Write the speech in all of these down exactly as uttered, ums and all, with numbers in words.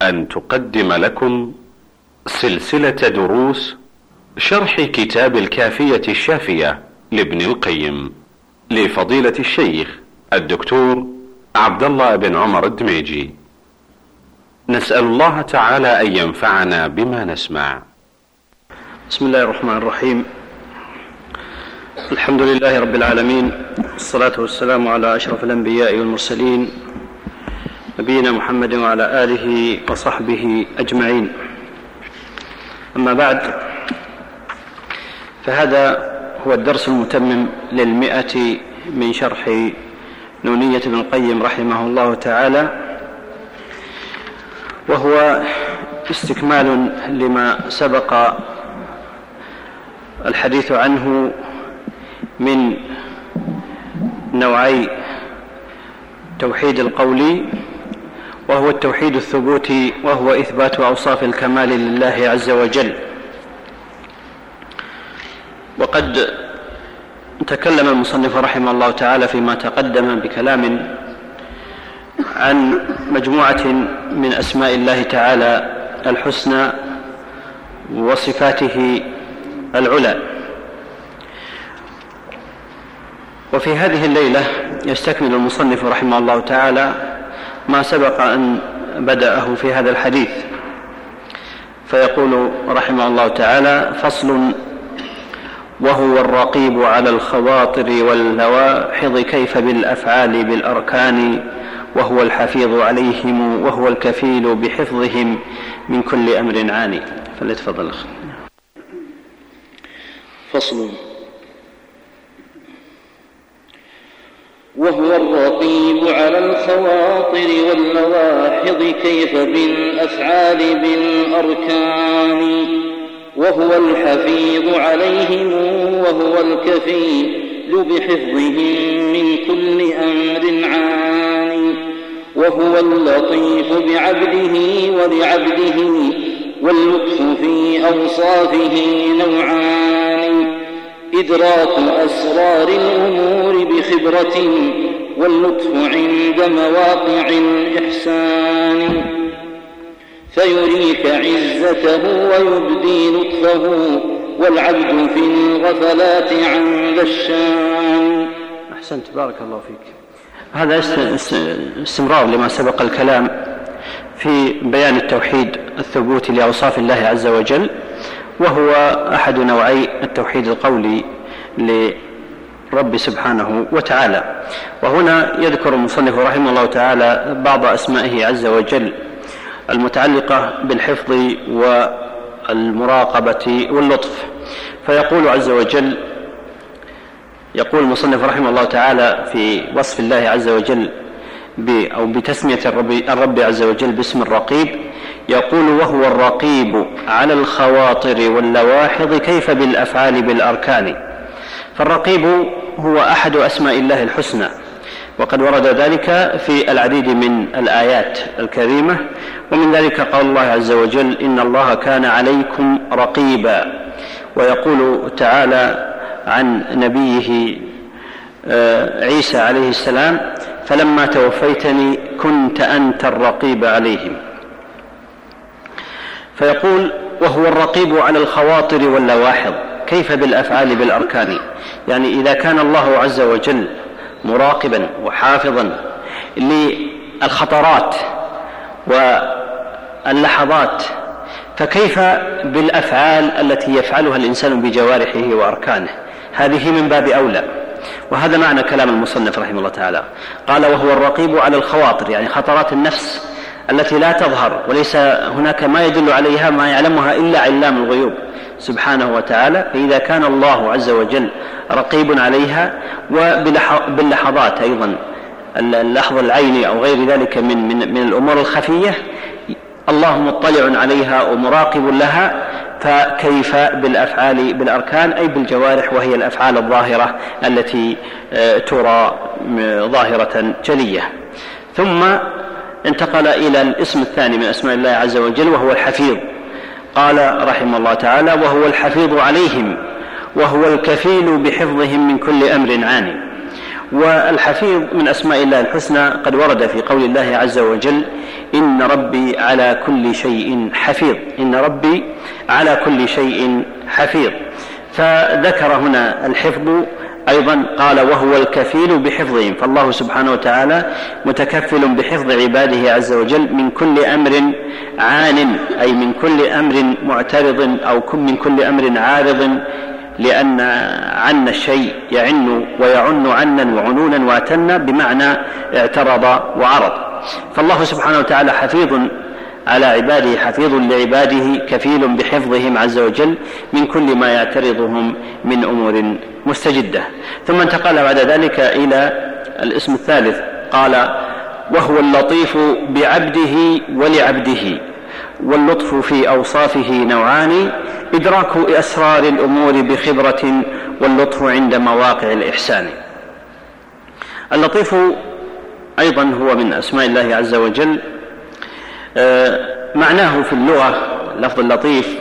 أن تقدم لكم سلسلة دروس شرح كتاب الكافية الشافية لابن القيم لفضيلة الشيخ الدكتور عبد الله بن عمر الدميجي. نسأل الله تعالى أن ينفعنا بما نسمع. بسم الله الرحمن الرحيم. الحمد لله رب العالمين، والصلاة والسلام على أشرف الأنبياء والمرسلين نبينا محمد وعلى آله وصحبه أجمعين. أما بعد، فهذا هو الدرس المتمم للمئة من شرح نونية ابن القيم رحمه الله تعالى، وهو استكمال لما سبق الحديث عنه من نوعي توحيد القولي، وهو التوحيد الثبوتي، وهو إثبات أوصاف الكمال لله عز وجل. وقد تكلم المصنف رحمه الله تعالى فيما تقدم بكلام عن مجموعة من أسماء الله تعالى الحسنى وصفاته العلى. وفي هذه الليلة يستكمل المصنف رحمه الله تعالى ما سبق أن بدأه في هذا الحديث، فيقول رحمه الله تعالى: فصل: وهو الرقيب على الخواطر واللواحظ كيف بالأفعال بالأركان، وهو الحفيظ عليهم وهو الكفيل بحفظهم من كل أمر عاني. فليتفضل. فصل: وهو الرقيب على الخواطر واللواحظ كيف بالأفعال بالأركان، وهو الحفيظ عليهم وهو الكفيل بحفظهم من كل أمر عاني، وهو اللطيف بعبده ولعبده، واللطف في أوصافه نوعان: إدراك أسرار الأمور بخبرة، واللطف عند مواقع الإحسان، فيريك عزته ويبدي لطفه، والعبد في الغفلات عند الشان. أحسنت، بارك الله فيك. هذا استمرار لما سبق الكلام في بيان التوحيد الثبوتي لأوصاف الله عز وجل، وهو أحد نوعي التوحيد القولي لرب سبحانه وتعالى. وهنا يذكر المصنف رحمه الله تعالى بعض أسمائه عز وجل المتعلقة بالحفظ والمراقبة واللطف. فيقول عز وجل، يقول المصنف رحمه الله تعالى في وصف الله عز وجل أو بتسمية الرب, الرب عز وجل باسم الرقيب، يقول: وهو الرقيب على الخواطر واللواحظ كيف بالأفعال بالأركان. فالرقيب هو أحد أسماء الله الحسنى، وقد ورد ذلك في العديد من الآيات الكريمة، ومن ذلك قال الله عز وجل: إن الله كان عليكم رقيبا. ويقول تعالى عن نبيه عيسى عليه السلام: فلما توفيتني كنت أنت الرقيب عليهم. فيقول: وهو الرقيب على الخواطر واللواحظ كيف بالأفعال بالأركان. يعني إذا كان الله عز وجل مراقبا وحافظا للخطرات واللحظات، فكيف بالأفعال التي يفعلها الإنسان بجوارحه وأركانه؟ هذه من باب أولى. وهذا معنى كلام المصنف رحمه الله تعالى. قال: وهو الرقيب على الخواطر، يعني خطرات النفس التي لا تظهر، وليس هناك ما يدل عليها ما يعلمها إلا علام الغيوب سبحانه وتعالى. فإذا كان الله عز وجل رقيب عليها، وباللحظات أيضا، اللحظة العين أو غير ذلك من, من, من الأمور الخفية، الله مطلع عليها ومراقب لها، فكيف بالأفعال بالأركان، أي بالجوارح، وهي الأفعال الظاهرة التي ترى ظاهرة جلية. ثم انتقل إلى الاسم الثاني من أسماء الله عز وجل، وهو الحفيظ. قال رحمه الله تعالى: وهو الحفيظ عليهم وهو الكفيل بحفظهم من كل أمر عاني. والحفيظ من أسماء الله الحسنى قد ورد في قول الله عز وجل: إن ربي على كل شيء حفيظ، إن ربي على كل شيء حفيظ. فذكر هنا الحفظ أيضا، قال وهو الكفيل بحفظهم، فالله سبحانه وتعالى متكفل بحفظ عباده عز وجل من كل أمر عان، أي من كل أمر معترض أو من كل أمر عارض، لأن عن الشيء يعن ويعن عنا وعنونا واعتنا بمعنى اعترض وعرض. فالله سبحانه وتعالى حفيظ على عباده، حفيظ لعباده، كفيل بحفظهم عز وجل من كل ما يعترضهم من أمور مستجدة. ثم انتقل بعد ذلك إلى الاسم الثالث، قال وهو اللطيف بعبده ولعبده، واللطف في أوصافه نوعان، إدراك أسرار الأمور بخبرة، واللطف عند مواقع الإحسان. اللطيف أيضا هو من أسماء الله عز وجل. معناه في اللغة لفظ اللطيف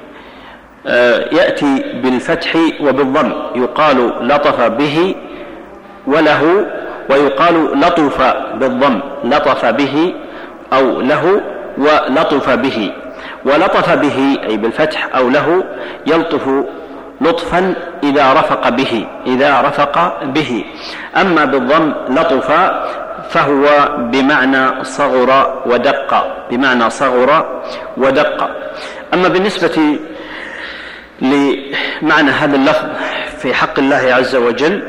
يأتي بالفتح وبالضم، يقال لطف به وله، ويقال لطف بالضم، لطف به أو له ولطف به. ولطف به أي بالفتح أو له يلطف لطفا إذا رفق به، إذا رفق به. أما بالضم لطف فهو بمعنى صغر ودق، بمعنى صغر ودق. أما بالنسبة لمعنى هذا اللفظ في حق الله عز وجل،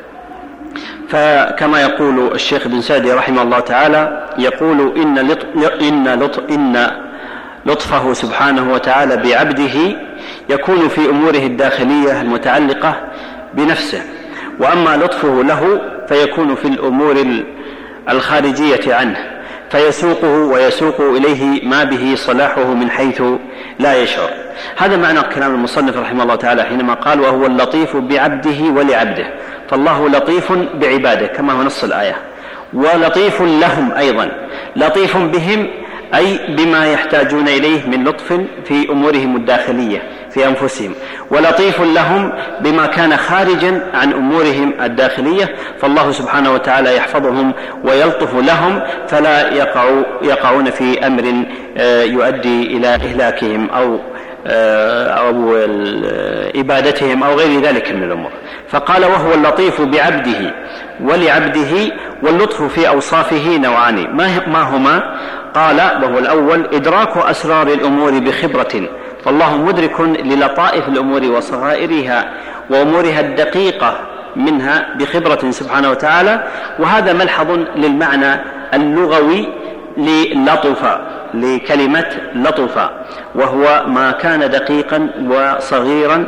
فكما يقول الشيخ بن سعدي رحمه الله تعالى، يقول إن لطف إن لطف إن لطفه سبحانه وتعالى بعبده يكون في أموره الداخلية المتعلقة بنفسه، وأما لطفه له فيكون في الأمور الخارجية عنه، فيسوقه ويسوق إليه ما به صلاحه من حيث لا يشعر. هذا معنى كلام المصنف رحمه الله تعالى حينما قال وهو اللطيف بعبده ولعبده، فالله لطيف بعباده كما هو نص الآية، ولطيف لهم أيضا، لطيف بهم أي بما يحتاجون إليه من لطف في أمورهم الداخلية في أنفسهم، ولطيف لهم بما كان خارجا عن أمورهم الداخلية، فالله سبحانه وتعالى يحفظهم ويلطف لهم فلا يقعوا يقعون في أمر يؤدي إلى إهلاكهم أو أو إبادتهم أو غير ذلك من الأمور. فقال وهو اللطيف بعبده ولعبده، واللطف في أوصافه نوعان، ما هما؟ قال وهو الأول إدراك أسرار الأمور بخبرة، فالله مدرك للطائف الأمور وصغائرها وأمورها الدقيقة منها بخبرة سبحانه وتعالى. وهذا ملحظ للمعنى اللغوي للطف، لكلمة لطف، وهو ما كان دقيقا وصغيرا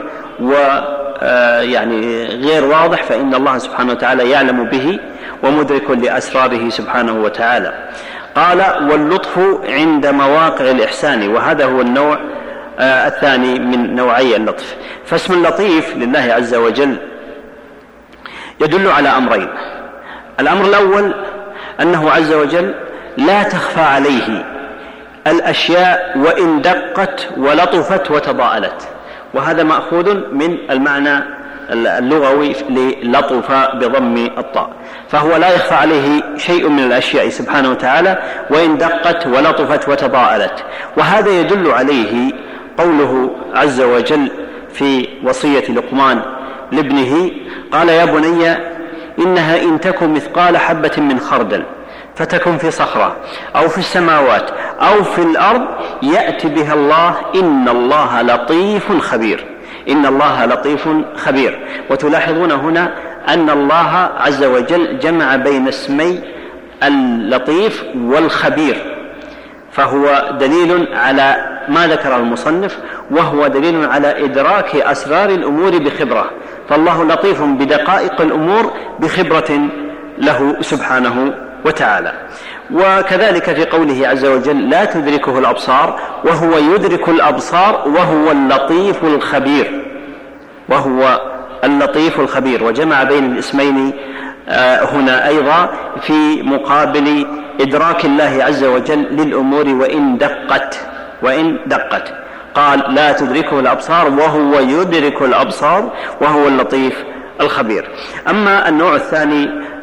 ويعني غير واضح، فإن الله سبحانه وتعالى يعلم به ومدرك لأسراره سبحانه وتعالى. قال واللطف عند مواقع الإحسان، وهذا هو النوع الثاني من نوعي اللطف. فاسم اللطيف لله عز وجل يدل على أمرين. الأمر الأول أنه عز وجل لا تخفى عليه الأشياء وإن دقت ولطفت وتضاءلت، وهذا مأخوذ من المعنى اللغوي للطف بضم الطاء، فهو لا يخفى عليه شيء من الأشياء سبحانه وتعالى وإن دقت ولطفت وتضاءلت. وهذا يدل عليه قوله عز وجل في وصية لقمان لابنه، قال يا بني إنها إن تكن مثقال حبة من خردل فتكن في صخرة أو في السماوات أو في الأرض يأتي بها الله إن الله لطيف خبير، إن الله لطيف خبير. وتلاحظون هنا أن الله عز وجل جمع بين اسمي اللطيف والخبير، فهو دليل على ما ذكره المصنف، وهو دليل على إدراك أسرار الأمور بخبرة، فالله لطيف بدقائق الأمور بخبرة له سبحانه وتعالى. وكذلك في قوله عز وجل لا تدركه الأبصار وهو يدرك الأبصار وهو اللطيف الخبير، وهو اللطيف الخبير، وجمع بين الاسمين هنا أيضا في مقابل إدراك الله عز وجل للأمور وإن دقت وإن دقت قال لا تدركه الأبصار وهو يدرك الأبصار وهو اللطيف الخبير. أما النوع الثاني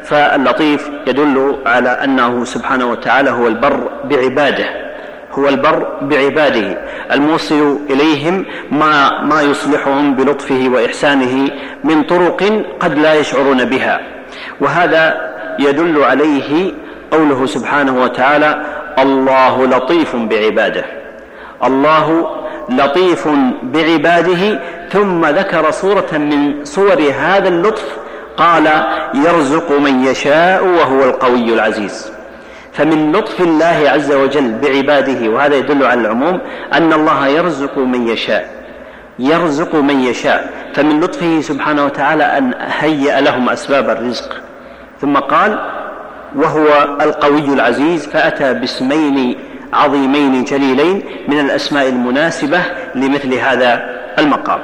فاللطيف يدل على أنه سبحانه وتعالى هو البر بعباده، هو البر بعباده الموصل إليهم ما, ما يصلحهم بلطفه وإحسانه من طرق قد لا يشعرون بها. وهذا يدل عليه قوله سبحانه وتعالى: الله لطيف بعباده. الله لطيف بعباده، ثم ذكر صورة من صور هذا اللطف قال: يرزق من يشاء وهو القوي العزيز. فمن لطف الله عز وجل بعباده، وهذا يدل على العموم، أن الله يرزق من يشاء، يرزق من يشاء. فمن لطفه سبحانه وتعالى أن هيأ لهم أسباب الرزق، ثم قال: وهو القوي العزيز، فأتى باسمين عظيمين جليلين من الأسماء المناسبة لمثل هذا المقام.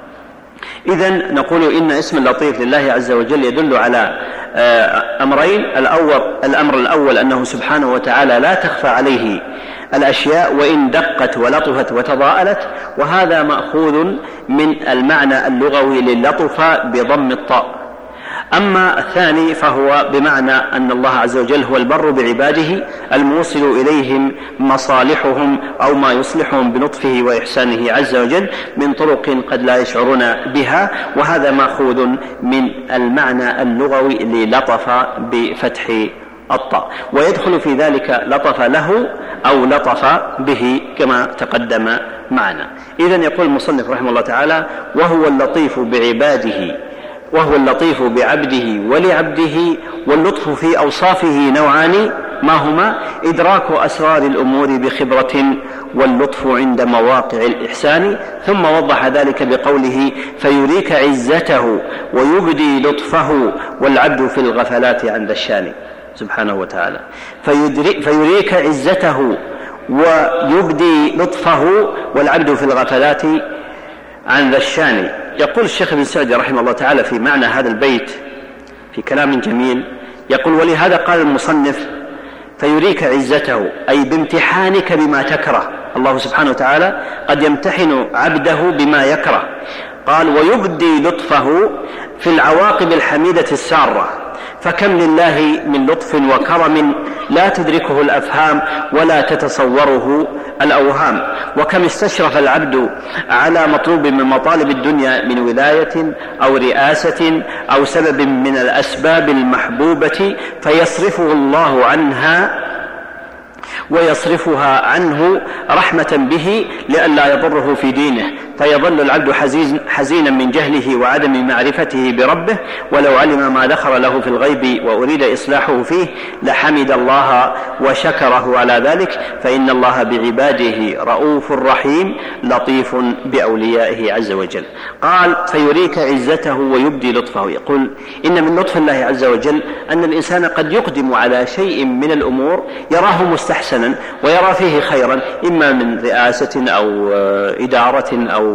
إذن نقول إن اسم اللطيف لله عز وجل يدل على أمرين: الأول الأمر الأول أنه سبحانه وتعالى لا تخفى عليه الأشياء وإن دقت ولطفت وتضاءلت، وهذا مأخوذ من المعنى اللغوي للطف بضم الطاء. أما الثاني فهو بمعنى أن الله عز وجل هو البر بعباده الموصل إليهم مصالحهم أو ما يصلحهم بلطفه وإحسانه عز وجل من طرق قد لا يشعرون بها، وهذا مأخوذ من المعنى اللغوي للطف بفتح الطاء، ويدخل في ذلك لطف له أو لطف به كما تقدم معنا. إذن يقول المصنف رحمه الله تعالى: وهو اللطيف بعباده، وهو اللطيف بعبده ولعبده. واللطف في أوصافه نوعان، ما هما؟ إدراك أسرار الأمور بخبرة، واللطف عند مواقع الإحسان. ثم وضح ذلك بقوله: فيريك عزته ويبدي لطفه والعبد في الغفلات عند الشان. سبحانه وتعالى فيريك عزته ويبدي لطفه والعبد في الغفلات عن ذا الشان. يقول الشيخ ابن سعدي رحمه الله تعالى في معنى هذا البيت في كلام جميل، يقول: ولهذا قال المصنف: فيريك عزته، أي بامتحانك بما تكره. الله سبحانه وتعالى قد يمتحن عبده بما يكره. قال: ويبدي لطفه في العواقب الحميدة السارة. فكم لله من لطف وكرم لا تدركه الأفهام ولا تتصوره الأوهام، وكم استشرف العبد على مطلوب من مطالب الدنيا من ولاية أو رئاسة أو سبب من الأسباب المحبوبة فيصرفه الله عنها ويصرفها عنه رحمة به لئلا يضره في دينه، فيظل العبد حزينا من جهله وعدم معرفته بربه. ولو علم ما ذخر له في الغيب وأريد إصلاحه فيه لحمد الله وشكره على ذلك، فإن الله بعباده رؤوف رحيم لطيف بأوليائه عز وجل. قال: فيريك عزته ويبدي لطفه. يقول: إن من لطف الله عز وجل أن الإنسان قد يقدم على شيء من الأمور يراه مستحسنا ويرى فيه خيرا، إما من رئاسة أو إدارة أو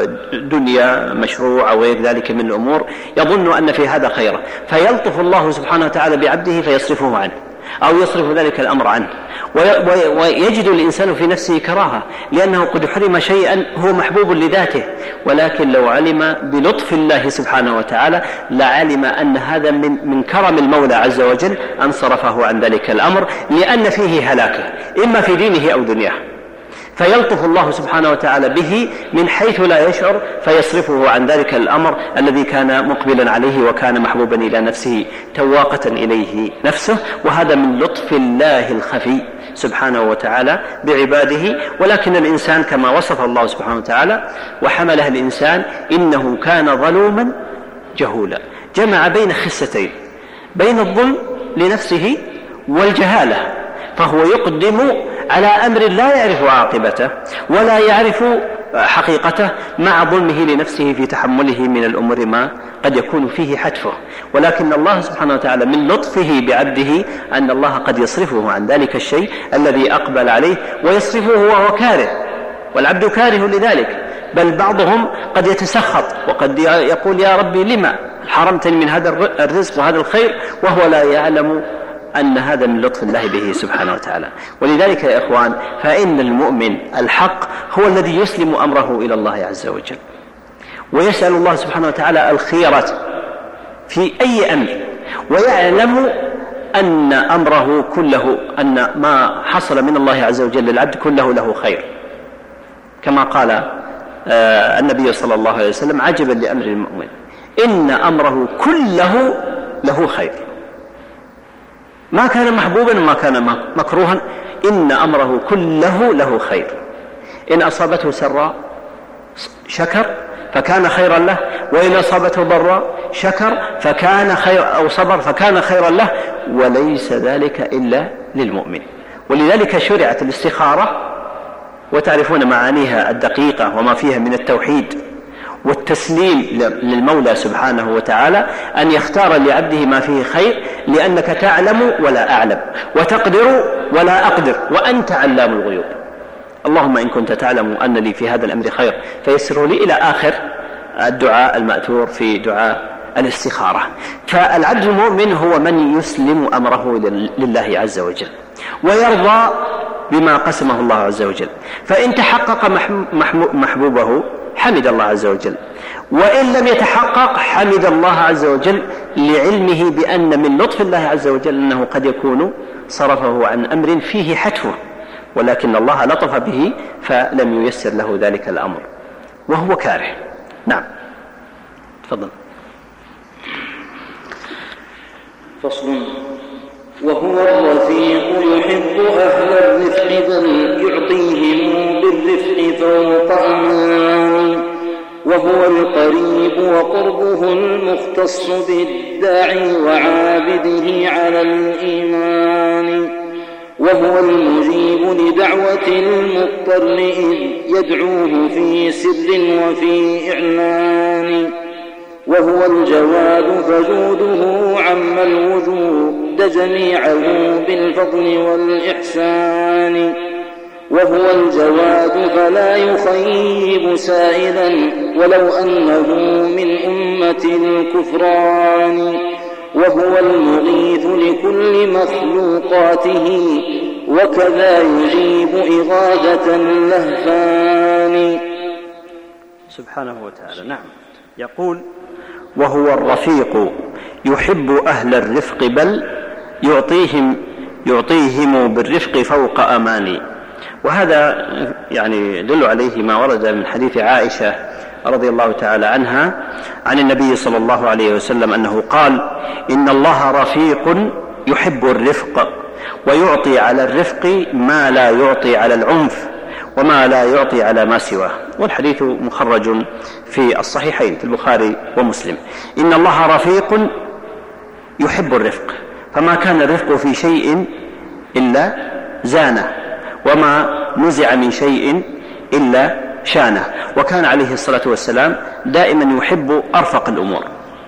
دنيا مشروع أو غير ذلك من الأمور، يظن أن في هذا خيرا، فيلطف الله سبحانه وتعالى بعبده فيصرفه عنه أو يصرف ذلك الأمر عنه، ويجد الإنسان في نفسه كراهة لأنه قد حرم شيئا هو محبوب لذاته. ولكن لو علم بلطف الله سبحانه وتعالى لعلم أن هذا من, من كرم المولى عز وجل أن صرفه عن ذلك الأمر، لأن فيه هلاكه إما في دينه أو دنياه، فيلطف الله سبحانه وتعالى به من حيث لا يشعر، فيصرفه عن ذلك الأمر الذي كان مقبلا عليه وكان محبوبا إلى نفسه تواقة إليه نفسه. وهذا من لطف الله الخفي سبحانه وتعالى بعباده. ولكن الإنسان كما وصف الله سبحانه وتعالى وحمله الإنسان إنه كان ظلوما جهولا، جمع بين خستين، بين الظلم لنفسه والجهالة، فهو يقدم على أمر لا يعرف عاقبته ولا يعرف حقيقته مع ظلمه لنفسه في تحمله من الأمور ما قد يكون فيه حتفه. ولكن الله سبحانه وتعالى من لطفه بعبده أن الله قد يصرفه عن ذلك الشيء الذي أقبل عليه، ويصرفه وهو كاره، والعبد كاره لذلك، بل بعضهم قد يتسخط وقد يقول: يا ربي لما حرمتني من هذا الرزق وهذا الخير، وهو لا يعلم أن هذا من لطف الله به سبحانه وتعالى. ولذلك يا إخوان، فإن المؤمن الحق هو الذي يسلم أمره إلى الله عز وجل ويسأل الله سبحانه وتعالى الخيرة في أي أمر، ويعلم أن أمره كله، أن ما حصل من الله عز وجل للعبد كله له خير، كما قال النبي صلى الله عليه وسلم: عجبا لأمر المؤمن إن أمره كله له خير، ما كان محبوبا وما كان مكروها، إن أمره كله له خير. إن أصابته سراء شكر فكان خيرا له، وإن أصابته ضراء شكر فكان خير أو صبر فكان خيرا له، وليس ذلك إلا للمؤمن. ولذلك شرعت الاستخارة، وتعرفون معانيها الدقيقة وما فيها من التوحيد والتسليم للمولى سبحانه وتعالى، أن يختار لعبده ما فيه خير، لأنك تعلم ولا أعلم، وتقدر ولا أقدر، وأنت علام الغيوب. اللهم إن كنت تعلم أن لي في هذا الأمر خير فيسره لي، إلى آخر الدعاء المأثور في دعاء الاستخارة. فالعبد المؤمن هو من يسلم أمره لله عز وجل ويرضى بما قسمه الله عز وجل، فإن تحقق محبوبه حمد الله عز وجل، وإن لم يتحقق حمد الله عز وجل، لعلمه بأن من لطف الله عز وجل أنه قد يكون صرفه عن أمر فيه حتفه، ولكن الله لطف به فلم ييسر له ذلك الأمر وهو كاره. نعم، تفضل. فصل. وهو الرفيق يحب أهل الرفق بل يعطيهم بالرفق فوق أمان، وهو القريب وقربه المختص بالداعي وعابده على الإيمان، وهو المجيب لدعوة المضطر إذ يدعوه في سر وفي إعلان، وهو الجواد فجوده عم الوجود جميعه بالفضل والإحسان، وهو الجواد فلا يخيب سائلا ولو أنه من أمة الكفران، وهو المغيث لكل مخلوقاته وكذا يجيب إغاثة اللهفان. سبحانه وتعالى. نعم، يقول: وهو الرفيق يحب أهل الرفق بل يعطيهم يعطيهم بالرفق فوق أماني. وهذا يعني يدل عليه ما ورد من حديث عائشة رضي الله تعالى عنها عن النبي صلى الله عليه وسلم أنه قال: إن الله رفيق يحب الرفق ويعطي على الرفق ما لا يعطي على العنف وما لا يعطي على ما سواه. والحديث مخرج في الصحيحين في البخاري ومسلم. إن الله رفيق يحب الرفق، فما كان الرفق في شيء إلا زانه، وما نزع من شيء إلا شانه، وكان عليه الصلاة والسلام دائما يحب أرفق الأمور.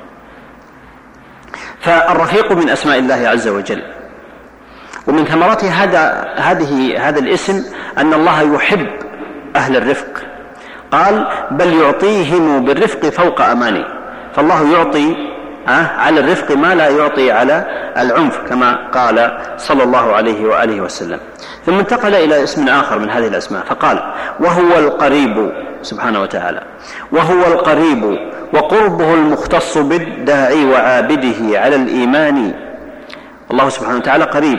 فالرفيق من أسماء الله عز وجل، ومن ثمرات هذا هذه هذا الاسم أن الله يحب أهل الرفق. قال: بل يعطيهم بالرفق فوق أماني، فالله يعطي على الرفق ما لا يعطي على العنف، كما قال صلى الله عليه وآله وسلم. ثم انتقل إلى اسم آخر من هذه الأسماء فقال: وهو القريب سبحانه وتعالى، وهو القريب وقربه المختص بالداعي وعابده على الإيمان. الله سبحانه وتعالى قريب،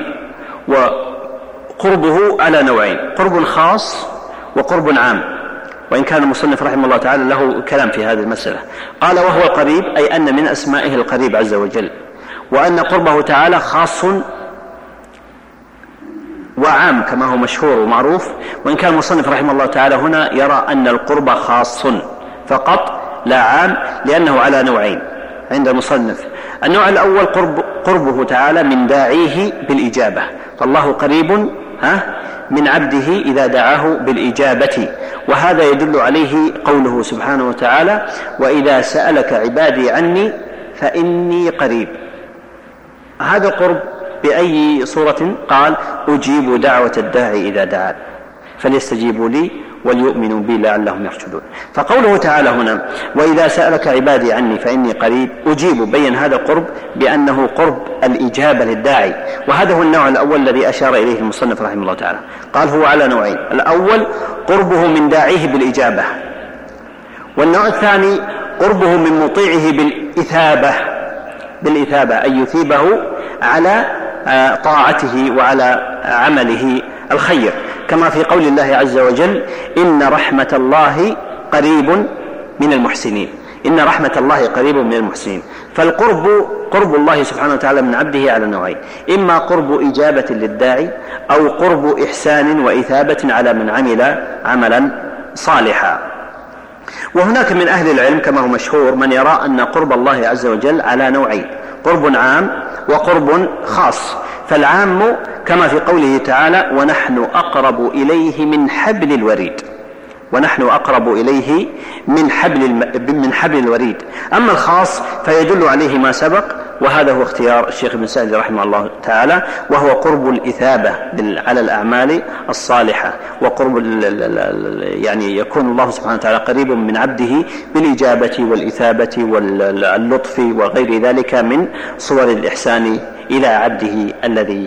وقربه على نوعين: قرب خاص وقرب عام، وإن كان المصنف رحمه الله تعالى له كلام في هذه المسألة. قال: وهو القريب، أي أن من أسمائه القريب عز وجل، وأن قربه تعالى خاص وعام كما هو مشهور ومعروف، وإن كان المصنف رحمه الله تعالى هنا يرى أن القرب خاص فقط لا عام، لأنه على نوعين عند المصنف. النوع الأول قرب قربه تعالى من داعيه بالإجابة، فالله قريب ها من عبده إذا دعاه بالإجابة، وهذا يدل عليه قوله سبحانه وتعالى: وإذا سألك عبادي عني فإني قريب. هذا قرب بأي صورة؟ قال: أجيب دعوة الداعي إذا دعان فليستجيبوا لي وليؤمنوا بي لعلهم يرشدون. فقوله تعالى هنا: وإذا سألك عبادي عني فإني قريب، أجيب، بين هذا القرب بأنه قرب الإجابة للداعي، وهذا هو النوع الأول الذي أشار إليه المصنف رحمه الله تعالى. قال: هو على نوعين: الأول قربه من داعيه بالإجابة، والنوع الثاني قربه من مطيعه بالإثابة، بالإثابة أن يثيبه على طاعته وعلى عمله الخير، كما في قول الله عز وجل: إن رحمة الله قريب من المحسنين. إن رحمة الله قريب من المحسنين. فالقرب قرب الله سبحانه وتعالى من عبده على نوعين: إما قرب إجابة للداعي، أو قرب إحسان وإثابة على من عمل عملا صالحا. وهناك من أهل العلم كما هو مشهور من يرى أن قرب الله عز وجل على نوعين: قرب عام وقرب خاص. فالعام كما في قوله تعالى: ونحن أقرب إليه من حبل الوريد. ونحن أقرب إليه من حبل من حبل الوريد. أما الخاص فيدل عليه ما سبق، وهذا هو اختيار الشيخ ابن سعدي رحمه الله تعالى، وهو قرب الإثابة على الأعمال الصالحة، وقرب يعني يكون الله سبحانه وتعالى قريب من عبده بالإجابة والإثابة واللطف وغير ذلك من صور الإحسان إلى عبده الذي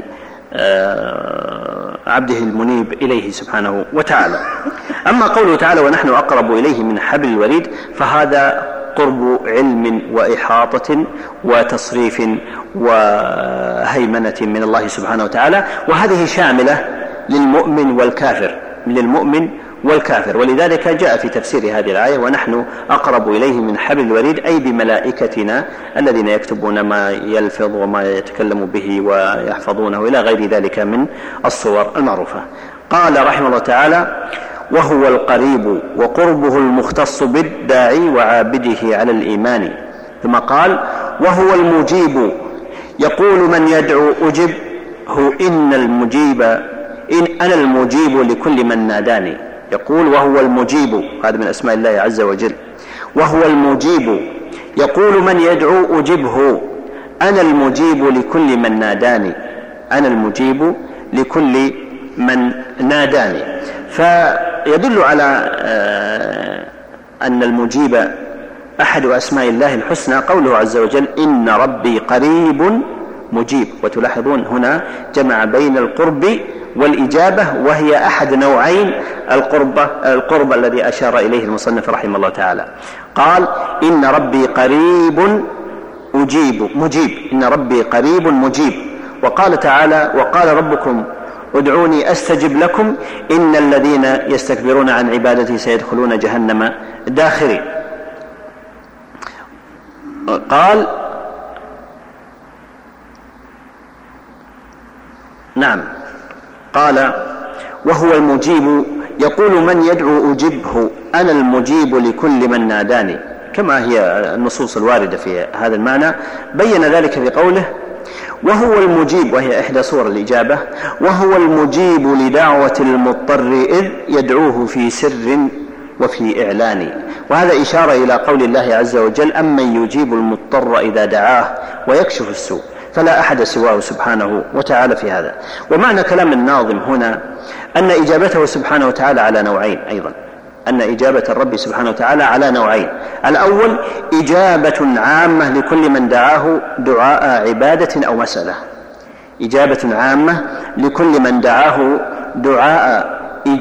عبده المنيب إليه سبحانه وتعالى. أما قوله تعالى: ونحن أقرب إليه من حبل الوريد، فهذا قرب علم وإحاطة وتصريف وهيمنة من الله سبحانه وتعالى، وهذه شاملة للمؤمن والكافر للمؤمن والكافر ولذلك جاء في تفسير هذه الآية: ونحن أقرب إليه من حبل الوريد، أي بملائكتنا الذين يكتبون ما يلفظ وما يتكلم به ويحفظونه إلى غير ذلك من الصور المعروفة. قال رحمه الله تعالى: وهو القريب وقربه المختص بالداعي وعابده على الإيمان. ثم قال: وهو المجيب يقول من يدعو أجبه إن المجيب إن أنا المجيب لكل من ناداني. يقول وهو المجيب، هذا من أسماء الله عز وجل. وهو المجيب يقول من يدعو أجبه أنا المجيب لكل من ناداني. أنا المجيب لكل من ناداني. فيدل على أن المجيب أحد أسماء الله الحسنى قوله عز وجل: إن ربي قريب مجيب. وتلاحظون هنا جمع بين القرب والإجابة، وهي أحد نوعين القرب القرب الذي أشار إليه المصنف رحمه الله تعالى. قال: إن ربي قريب أجيب مجيب إن ربي قريب مجيب. وقال تعالى: وقال ربكم ادعوني أستجب لكم إن الذين يستكبرون عن عبادتي سيدخلون جهنم داخرين. قال: نعم قال: وهو المجيب يقول من يدعو أجبه أنا المجيب لكل من ناداني، كما هي النصوص الواردة في هذا المعنى. بين ذلك في قوله: وهو المجيب، وهي إحدى صور الإجابة. وهو المجيب لدعوة المضطر إذ يدعوه في سر وفي إعلان. وهذا إشارة إلى قول الله عز وجل: أمن يجيب المضطر إذا دعاه ويكشف السوء. فلا أحد سواه سبحانه وتعالى في هذا. ومعنى كلام الناظم هنا أن إجابته سبحانه وتعالى على نوعين أيضا، أن إجابة الرب سبحانه وتعالى على نوعين. الأول إجابة عامة لكل من دعاه دعاء عبادة أو مسألة، إجابة عامة لكل من دعاه دعاء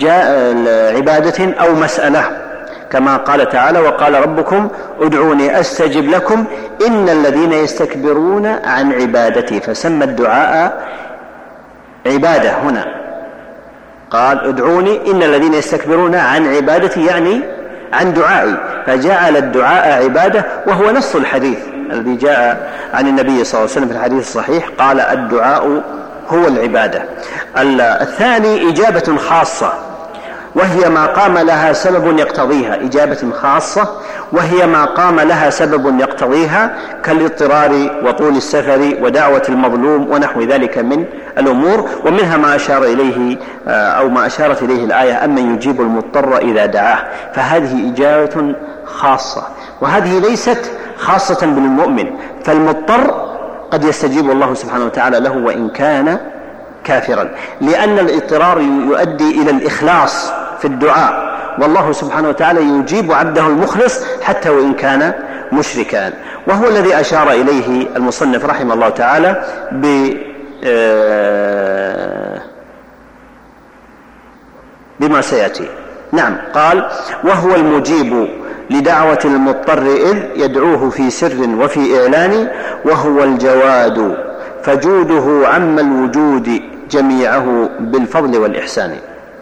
عبادة أو مسألة، كما قال تعالى: وقال ربكم ادعوني أستجب لكم إن الذين يستكبرون عن عبادتي. فسمى الدعاء عبادة هنا، قال ادعوني إن الذين يستكبرون عن عبادتي، يعني عن دعائي، فجعل الدعاء عبادة، وهو نص الحديث الذي جاء عن النبي صلى الله عليه وسلم في الحديث الصحيح، قال: الدعاء هو العبادة. الثاني إجابة خاصة، وهي ما قام لها سبب يقتضيها، إجابة خاصة وهي ما قام لها سبب يقتضيها، كالاضطرار وطول السفر ودعوة المظلوم ونحو ذلك من الأمور. ومنها ما أشار إليه أو ما أشارت إليه الآية: أمن يجيب المضطر إذا دعاه. فهذه إجابة خاصة، وهذه ليست خاصة بالمؤمن، فالمضطر قد يستجيب الله سبحانه وتعالى له وإن كان كافرا، لأن الاضطرار يؤدي إلى الإخلاص في الدعاء، والله سبحانه وتعالى يجيب عبده المخلص حتى وإن كان مشركا. وهو الذي أشار إليه المصنف رحمه الله تعالى بما سيأتي. نعم قال: وهو المجيب لدعوة المضطر إذ يدعوه في سر وفي إعلان، وهو الجواد فجوده عم الوجود جميعه بالفضل والإحسان.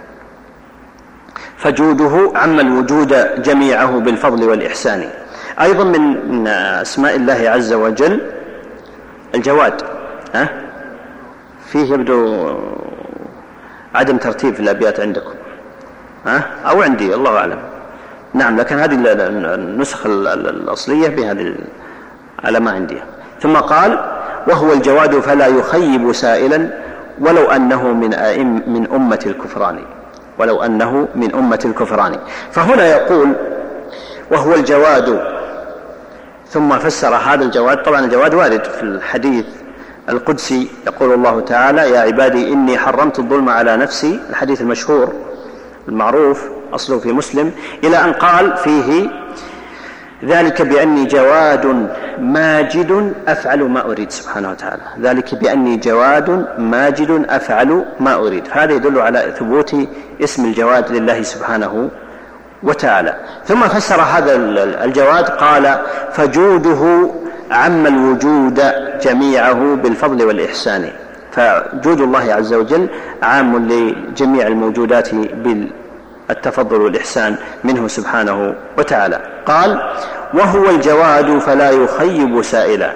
فجوده عم الوجود جميعه بالفضل والإحسان. أيضا من أسماء الله عز وجل الجواد. ها؟ فيه يبدو عدم ترتيب في الأبيات عندكم، ها؟ أو عندي الله أعلم. نعم، لكن هذه النسخ الأصلية بهذه على ما عندي. ثم قال: وهو الجواد فلا يخيب سائلا ولو أنه من أئم من أمة الكفران، ولو أنه من أمة الكفران. فهنا يقول وهو الجواد، ثم فسر هذا الجواد. طبعا الجواد وارد في الحديث القدسي، يقول الله تعالى: يا عبادي إني حرمت الظلم على نفسي، الحديث المشهور المعروف أصله في مسلم، إلى أن قال فيه: ذلك بأني جواد ماجد أفعل ما أريد. سبحانه وتعالى، ذلك بأني جواد ماجد أفعل ما أريد. فهذا يدل على ثبوت اسم الجواد لله سبحانه وتعالى. ثم فسر هذا الجواد قال: فجوده عم الوجود جميعه بالفضل والإحسان. فجود الله عز وجل عام لجميع الموجودات بالتفضل والإحسان منه سبحانه وتعالى. قال: وهو الجواد فلا يخيب سائلا.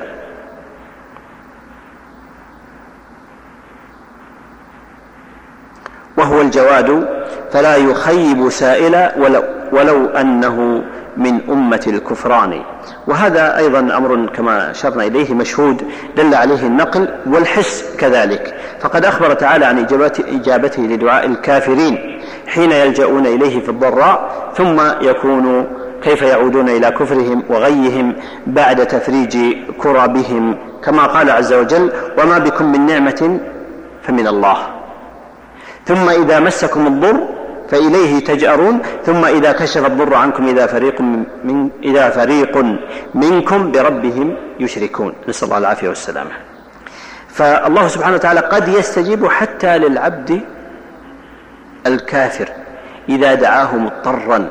وهو الجواد فلا يخيب سائلا ولو, ولو أنه من أمة الكفران. وهذا أيضا أمر كما أشرنا إليه مشهود دل عليه النقل والحس كذلك. فقد أخبر تعالى عن إجابته لدعاء الكافرين حين يلجؤون إليه في الضراء، ثم يكون كيف يعودون إلى كفرهم وغيهم بعد تفريج كربهم، كما قال عز وجل: وما بكم من نعمة فمن الله، ثم إذا مسكم الضر فإليه تجأرون، ثم إذا كشف الضر عنكم إذا فريق, من إذا فريق منكم بربهم يشركون. نسأل الله العافية والسلامة. فالله سبحانه وتعالى قد يستجيب حتى للعبد الكافر إذا دعاه مضطرا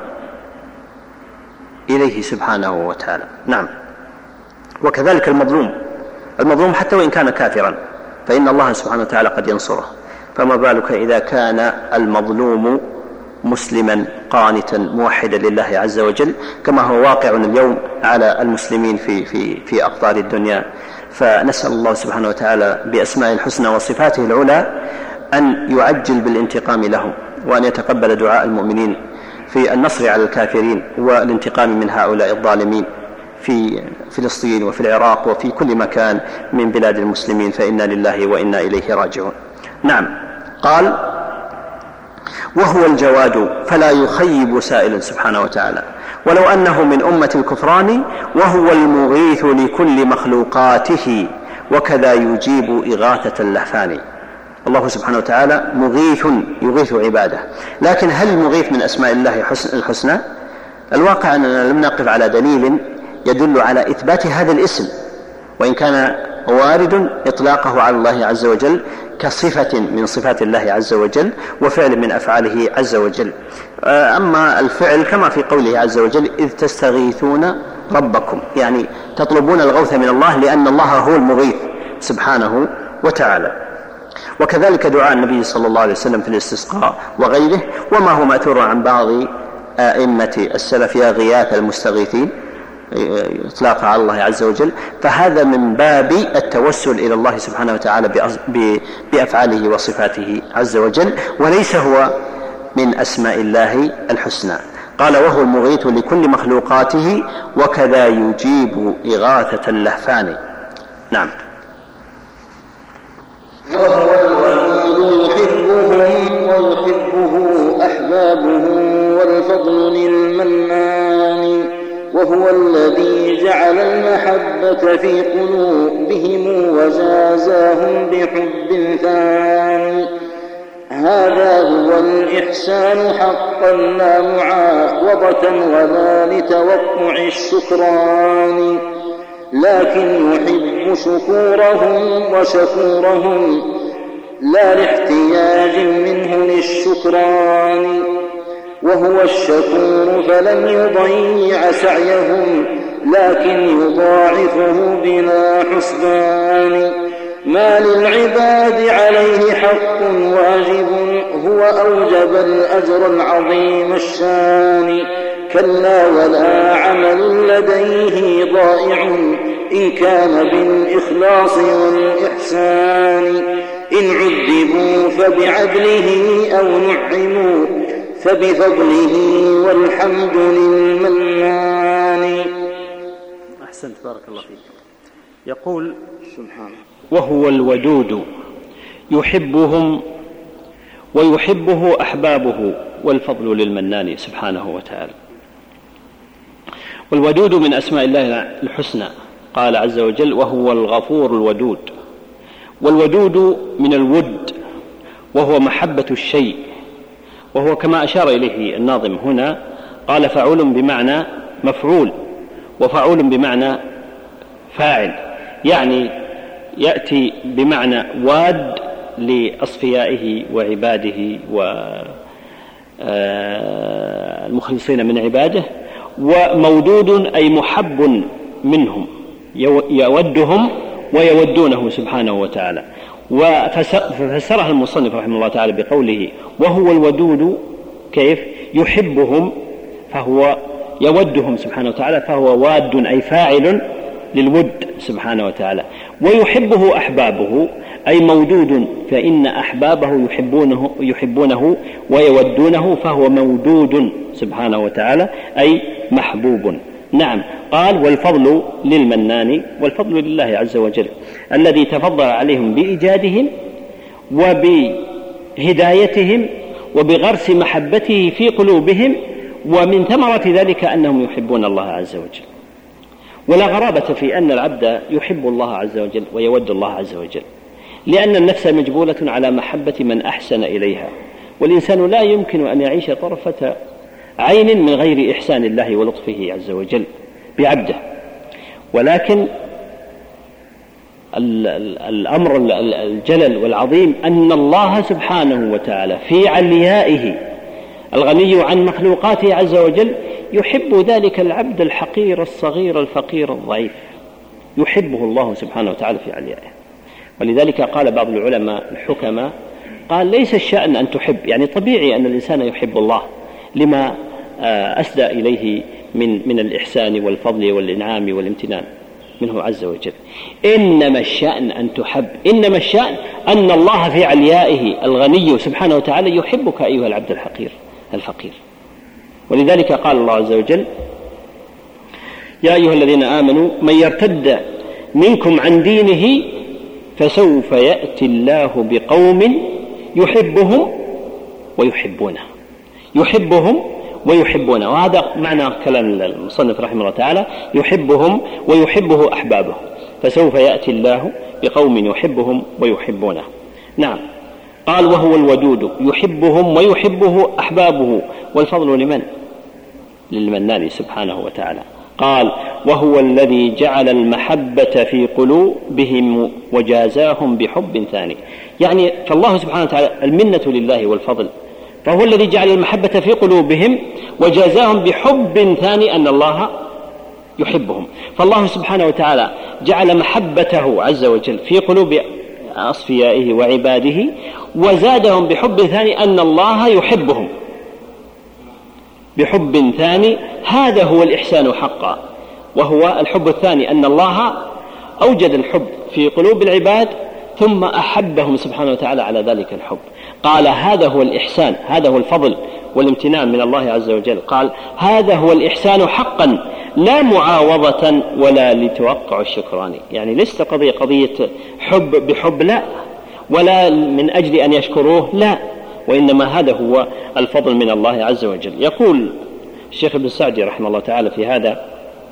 إليه سبحانه وتعالى. نعم. وكذلك المظلوم المظلوم حتى وإن كان كافرا فإن الله سبحانه وتعالى قد ينصره، فما بالك إذا كان المظلوم مسلما قانتا موحدا لله عز وجل، كما هو واقع اليوم على المسلمين في, في, في أقطار الدنيا. فنسأل الله سبحانه وتعالى بأسماء الحسنى وصفاته العلى أن يعجل بالانتقام لهم، وأن يتقبل دعاء المؤمنين في النصر على الكافرين والانتقام من هؤلاء الظالمين في فلسطين وفي العراق وفي كل مكان من بلاد المسلمين، فإنا لله وإنا إليه راجعون. نعم. قال: وهو الجواد فلا يخيب سائلا سبحانه وتعالى ولو أنه من أمة الكفران، وهو المغيث لكل مخلوقاته وكذا يجيب إغاثة اللهفان. الله سبحانه وتعالى مغيث يغيث عباده، لكن هل المغيث من أسماء الله الحسنى؟ الواقع أننا لم نقف على دليل يدل على إثبات هذا الاسم، وإن كان وارد إطلاقه على الله عز وجل كصفة من صفات الله عز وجل وفعل من أفعاله عز وجل. أما الفعل كما في قوله عز وجل: إذ تستغيثون ربكم، يعني تطلبون الغوث من الله، لأن الله هو المغيث سبحانه وتعالى. وكذلك دعاء النبي صلى الله عليه وسلم في الاستسقاء وغيره، وما هو مأثور عن بعض أئمة السلف: يا غياث المستغيثين، إطلاقها على الله عز وجل. فهذا من باب التوسل إلى الله سبحانه وتعالى بأفعاله وصفاته عز وجل، وليس هو من أسماء الله الحسنى. قال: وهو المغيث لكل مخلوقاته وكذا يجيب إغاثة اللهفان. نعم. وهو الودود يحبهم ويحبه أحبابه والفضل للمنان، وهو الذي جعل المحبة في قلوبهم وزازاهم بحب ثاني. هذا هو الإحسان حقا لا معاوضة ولا لتوقع الشكران، لكن يحب شكورهم وشكورهم لا لاحتياج منه للشكران. وهو الشكور فلن يضيع سعيهم لكن يضاعفه بلا حسبان. ما للعباد عليه حق واجب هو أوجب الأجر العظيم الشان. كلا ولا عمل لديه ضائع إن كان بالإخلاص والإحسان. إن عذبوا فبعدله أو نعموا فبفضله والحمد للمنان. أحسنت بارك الله فيك. يقول سبحانه وهو الودود يحبهم ويحبه أحبابه والفضل للمنان سبحانه وتعالى. والودود من أسماء الله الحسنى، قال عز وجل وهو الغفور الودود. والودود من الود وهو محبة الشيء، وهو كما أشار إليه الناظم هنا قال فعول بمعنى مفعول وفعول بمعنى فاعل، يعني يأتي بمعنى واد لأصفيائه وعباده والمخلصين من عباده، ومودود أي محب منهم يودهم ويودونه سبحانه وتعالى. وفسرها المصنف رحمه الله تعالى بقوله وهو الودود كيف يحبهم فهو يودهم سبحانه وتعالى، فهو واد أي فاعل للود سبحانه وتعالى. ويحبه أحبابه أي مودود، فإن أحبابه يحبونه, يحبونه ويودونه، فهو مودود سبحانه وتعالى أي محبوب. نعم. قال والفضل للمنان، والفضل لله عز وجل الذي تفضل عليهم بإيجادهم وبهدايتهم وبغرس محبته في قلوبهم، ومن ثمرة ذلك أنهم يحبون الله عز وجل. ولا غرابة في أن العبد يحب الله عز وجل ويود الله عز وجل، لأن النفس مجبولة على محبة من أحسن إليها، والإنسان لا يمكن أن يعيش طرفة عين من غير إحسان الله ولطفه عز وجل بعبده. ولكن الأمر الجلل والعظيم أن الله سبحانه وتعالى في عليائه الغني عن مخلوقاته عز وجل يحب ذلك العبد الحقير الصغير الفقير الضعيف، يحبه الله سبحانه وتعالى في عليائه. ولذلك قال بعض العلماء الحكماء قال ليس الشأن أن تحب، يعني طبيعي أن الإنسان يحب الله لما أسدى إليه من من الإحسان والفضل والإنعام والامتنان منه عز وجل. إنما الشأن أن تحب، إنما الشأن أن الله في عليائه الغني سبحانه وتعالى يحبك أيها العبد الحقير الفقير. ولذلك قال الله عز وجل يا أيها الذين آمنوا من يرتد منكم عن دينه فسوف يأتي الله بقوم يحبهم ويحبونه، يحبهم ويحبونه. وهذا معنى كلام المصنف رحمه الله تعالى يحبهم ويحبه أحبابه، فسوف يأتي الله بقوم يحبهم ويحبونه. نعم. قال وهو الودود يحبهم ويحبه أحبابه والفضل لمن؟ للمنان سبحانه وتعالى. قال وهو الذي جعل المحبة في قلوبهم وجازاهم بحب ثاني، يعني فالله سبحانه وتعالى المنة لله والفضل، فهو الذي جعل المحبة في قلوبهم وجازاهم بحب ثاني أن الله يحبهم. فالله سبحانه وتعالى جعل محبته عز وجل في قلوب أصفيائه وعباده وزادهم بحب ثاني أن الله يحبهم بحب ثاني. هذا هو الإحسان حقا، وهو الحب الثاني أن الله أوجد الحب في قلوب العباد ثم أحبهم سبحانه وتعالى على ذلك الحب. قال هذا هو الإحسان، هذا هو الفضل والامتنان من الله عز وجل. قال هذا هو الإحسان حقا لا معاوضة ولا لتوقع الشكران، يعني ليست قضية قضية حب بحب لا، ولا من أجل أن يشكروه لا، وإنما هذا هو الفضل من الله عز وجل. يقول الشيخ ابن سعدي رحمه الله تعالى في هذا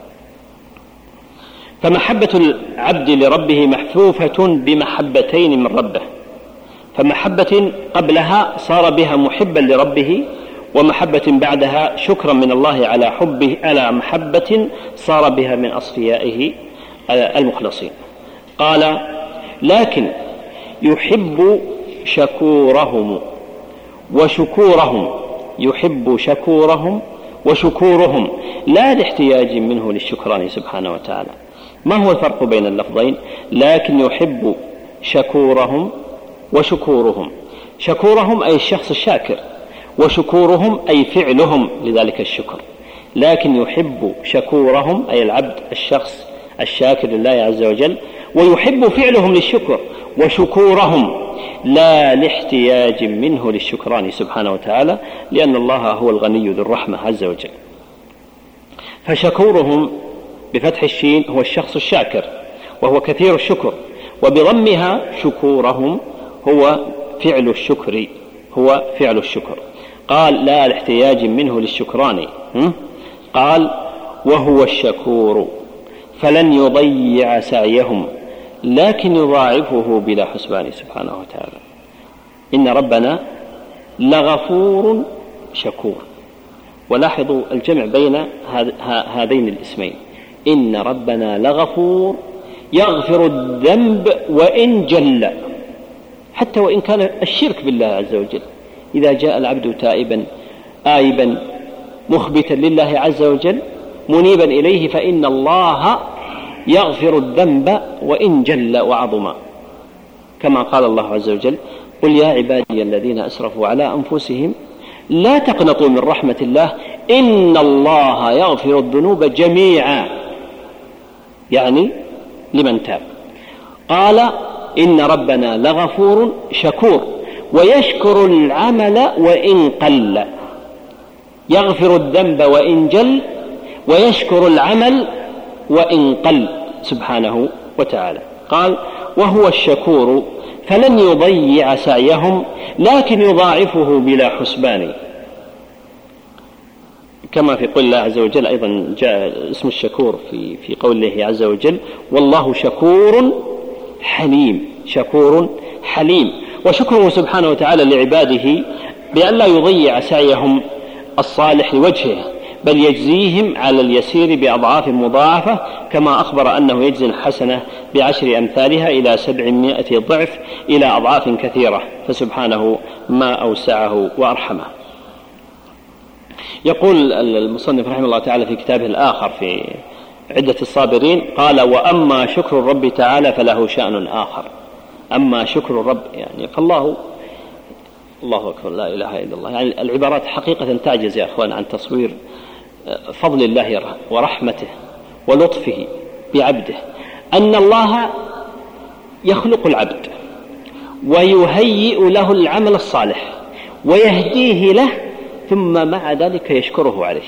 فمحبة العبد لربه محفوفة بمحبتين من ربه، فمحبة قبلها صار بها محبا لربه، ومحبة بعدها شكرا من الله على حبه على محبة صار بها من أصفيائه المخلصين. قال لكن يحب شكورهم وشكورهم يحب شكورهم وشكورهم لا لاحتياج منه للشكران سبحانه وتعالى. ما هو الفرق بين اللفظين؟ لكن يحب شكورهم وشكورهم. شكورهم أي الشخص الشاكر، وشكورهم أي فعلهم لذلك الشكر. لكن يحب شكورهم أي العبد الشخص الشاكر لله عز وجل، ويحب فعلهم للشكر وشكورهم لا لاحتياج منه للشكران سبحانه وتعالى، لأن الله هو الغني ذو الرحمة عز وجل. فشكورهم بفتح الشين هو الشخص الشاكر وهو كثير الشكر، وبضمها شكورهم هو فعل الشكر هو فعل الشكر. قال لا لاحتياج منه للشكران. قال وهو الشكور فلن يضيع سعيهم لكن يضاعفه بلا حسبان سبحانه وتعالى. إن ربنا لغفور شكور. ولاحظوا الجمع بين هذين الاسمين، إن ربنا لغفور يغفر الذنب وإن جل، حتى وإن كان الشرك بالله عز وجل. إذا جاء العبد تائبا آيبا مخبتا لله عز وجل منيبا إليه فإن الله يغفر الذنب وإن جل وعظم، كما قال الله عز وجل قل يا عبادي الذين أسرفوا على أنفسهم لا تقنطوا من رحمة الله إن الله يغفر الذنوب جميعا، يعني لمن تاب. قال إن ربنا لغفور شكور ويشكر العمل وإن قل، يغفر الذنب وإن جل ويشكر العمل وإن قل سبحانه وتعالى. قال وهو الشكور فلن يضيع سعيهم لكن يضاعفه بلا حسبان، كما في قول الله عز وجل أيضا جاء اسم الشكور في في قوله عز وجل والله شكور حليم. شكور حليم. وشكره سبحانه وتعالى لعباده بأن لا يضيع سعيهم الصالح لوجهه، بل يجزيهم على اليسير بأضعاف مضاعفة، كما أخبر أنه يجزي الحسنة بعشر أمثالها إلى سبعمائة ضعف إلى أضعاف كثيرة، فسبحانه ما أوسعه وأرحمه. يقول المصنف رحمه الله تعالى في كتابه الآخر في عدة الصابرين قال وأما شكر الرب تعالى فله شأن آخر. أما شكر الرب يعني فالله الله أكبر لا إله إلا الله، يعني العبارات حقيقة تعجز يا أخوان عن تصوير فضل الله ورحمته ولطفه بعبده، أن الله يخلق العبد ويهيئ له العمل الصالح ويهديه له ثم مع ذلك يشكره عليه،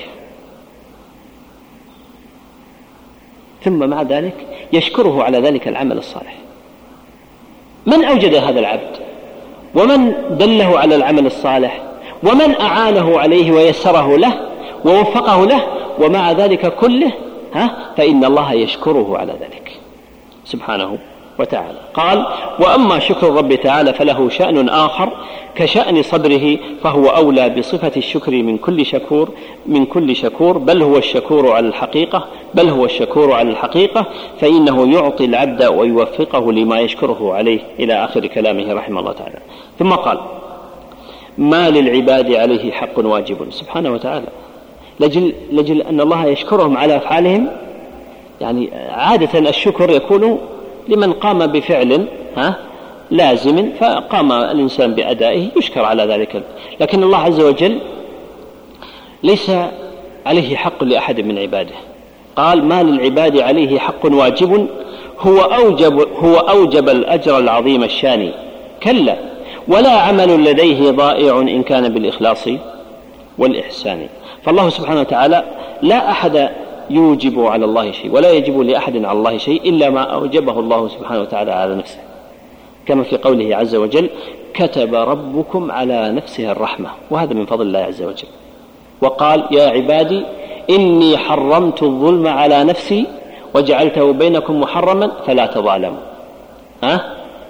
ثم مع ذلك يشكره على ذلك العمل الصالح. من أوجد هذا العبد ومن دله على العمل الصالح ومن أعانه عليه ويسره له ووفقه له، ومع ذلك كله ها فإن الله يشكره على ذلك سبحانه وتعالى. قال وأما شكر الرب تعالى فله شأن آخر كشأن صبره، فهو أولى بصفة الشكر من كل شكور من كل شكور بل هو الشكور على الحقيقة بل هو الشكور على الحقيقة فإنه يعطي العبد ويوفقه لما يشكره عليه إلى آخر كلامه رحمه الله تعالى. ثم قال ما للعباد عليه حق واجب سبحانه وتعالى، لجل, لجل أن الله يشكرهم على أفعالهم. يعني عادة الشكر يكون لمن قام بفعل ها لازم فقام الإنسان بأدائه يشكر على ذلك، لكن الله عز وجل ليس عليه حق لأحد من عباده. قال ما للعباد عليه حق واجب هو أوجب, هو أوجب الأجر العظيم الشاني، كلا ولا عمل لديه ضائع إن كان بالإخلاص والإحسان. فالله سبحانه وتعالى لا أحد يوجب على الله شيء ولا يجب لأحد على الله شيء إلا ما أوجبه الله سبحانه وتعالى على نفسه، كما في قوله عز وجل كتب ربكم على نفسه الرحمة، وهذا من فضل الله عز وجل. وقال يا عبادي إني حرمت الظلم على نفسي وجعلته بينكم محرما فلا تظالموا ها؟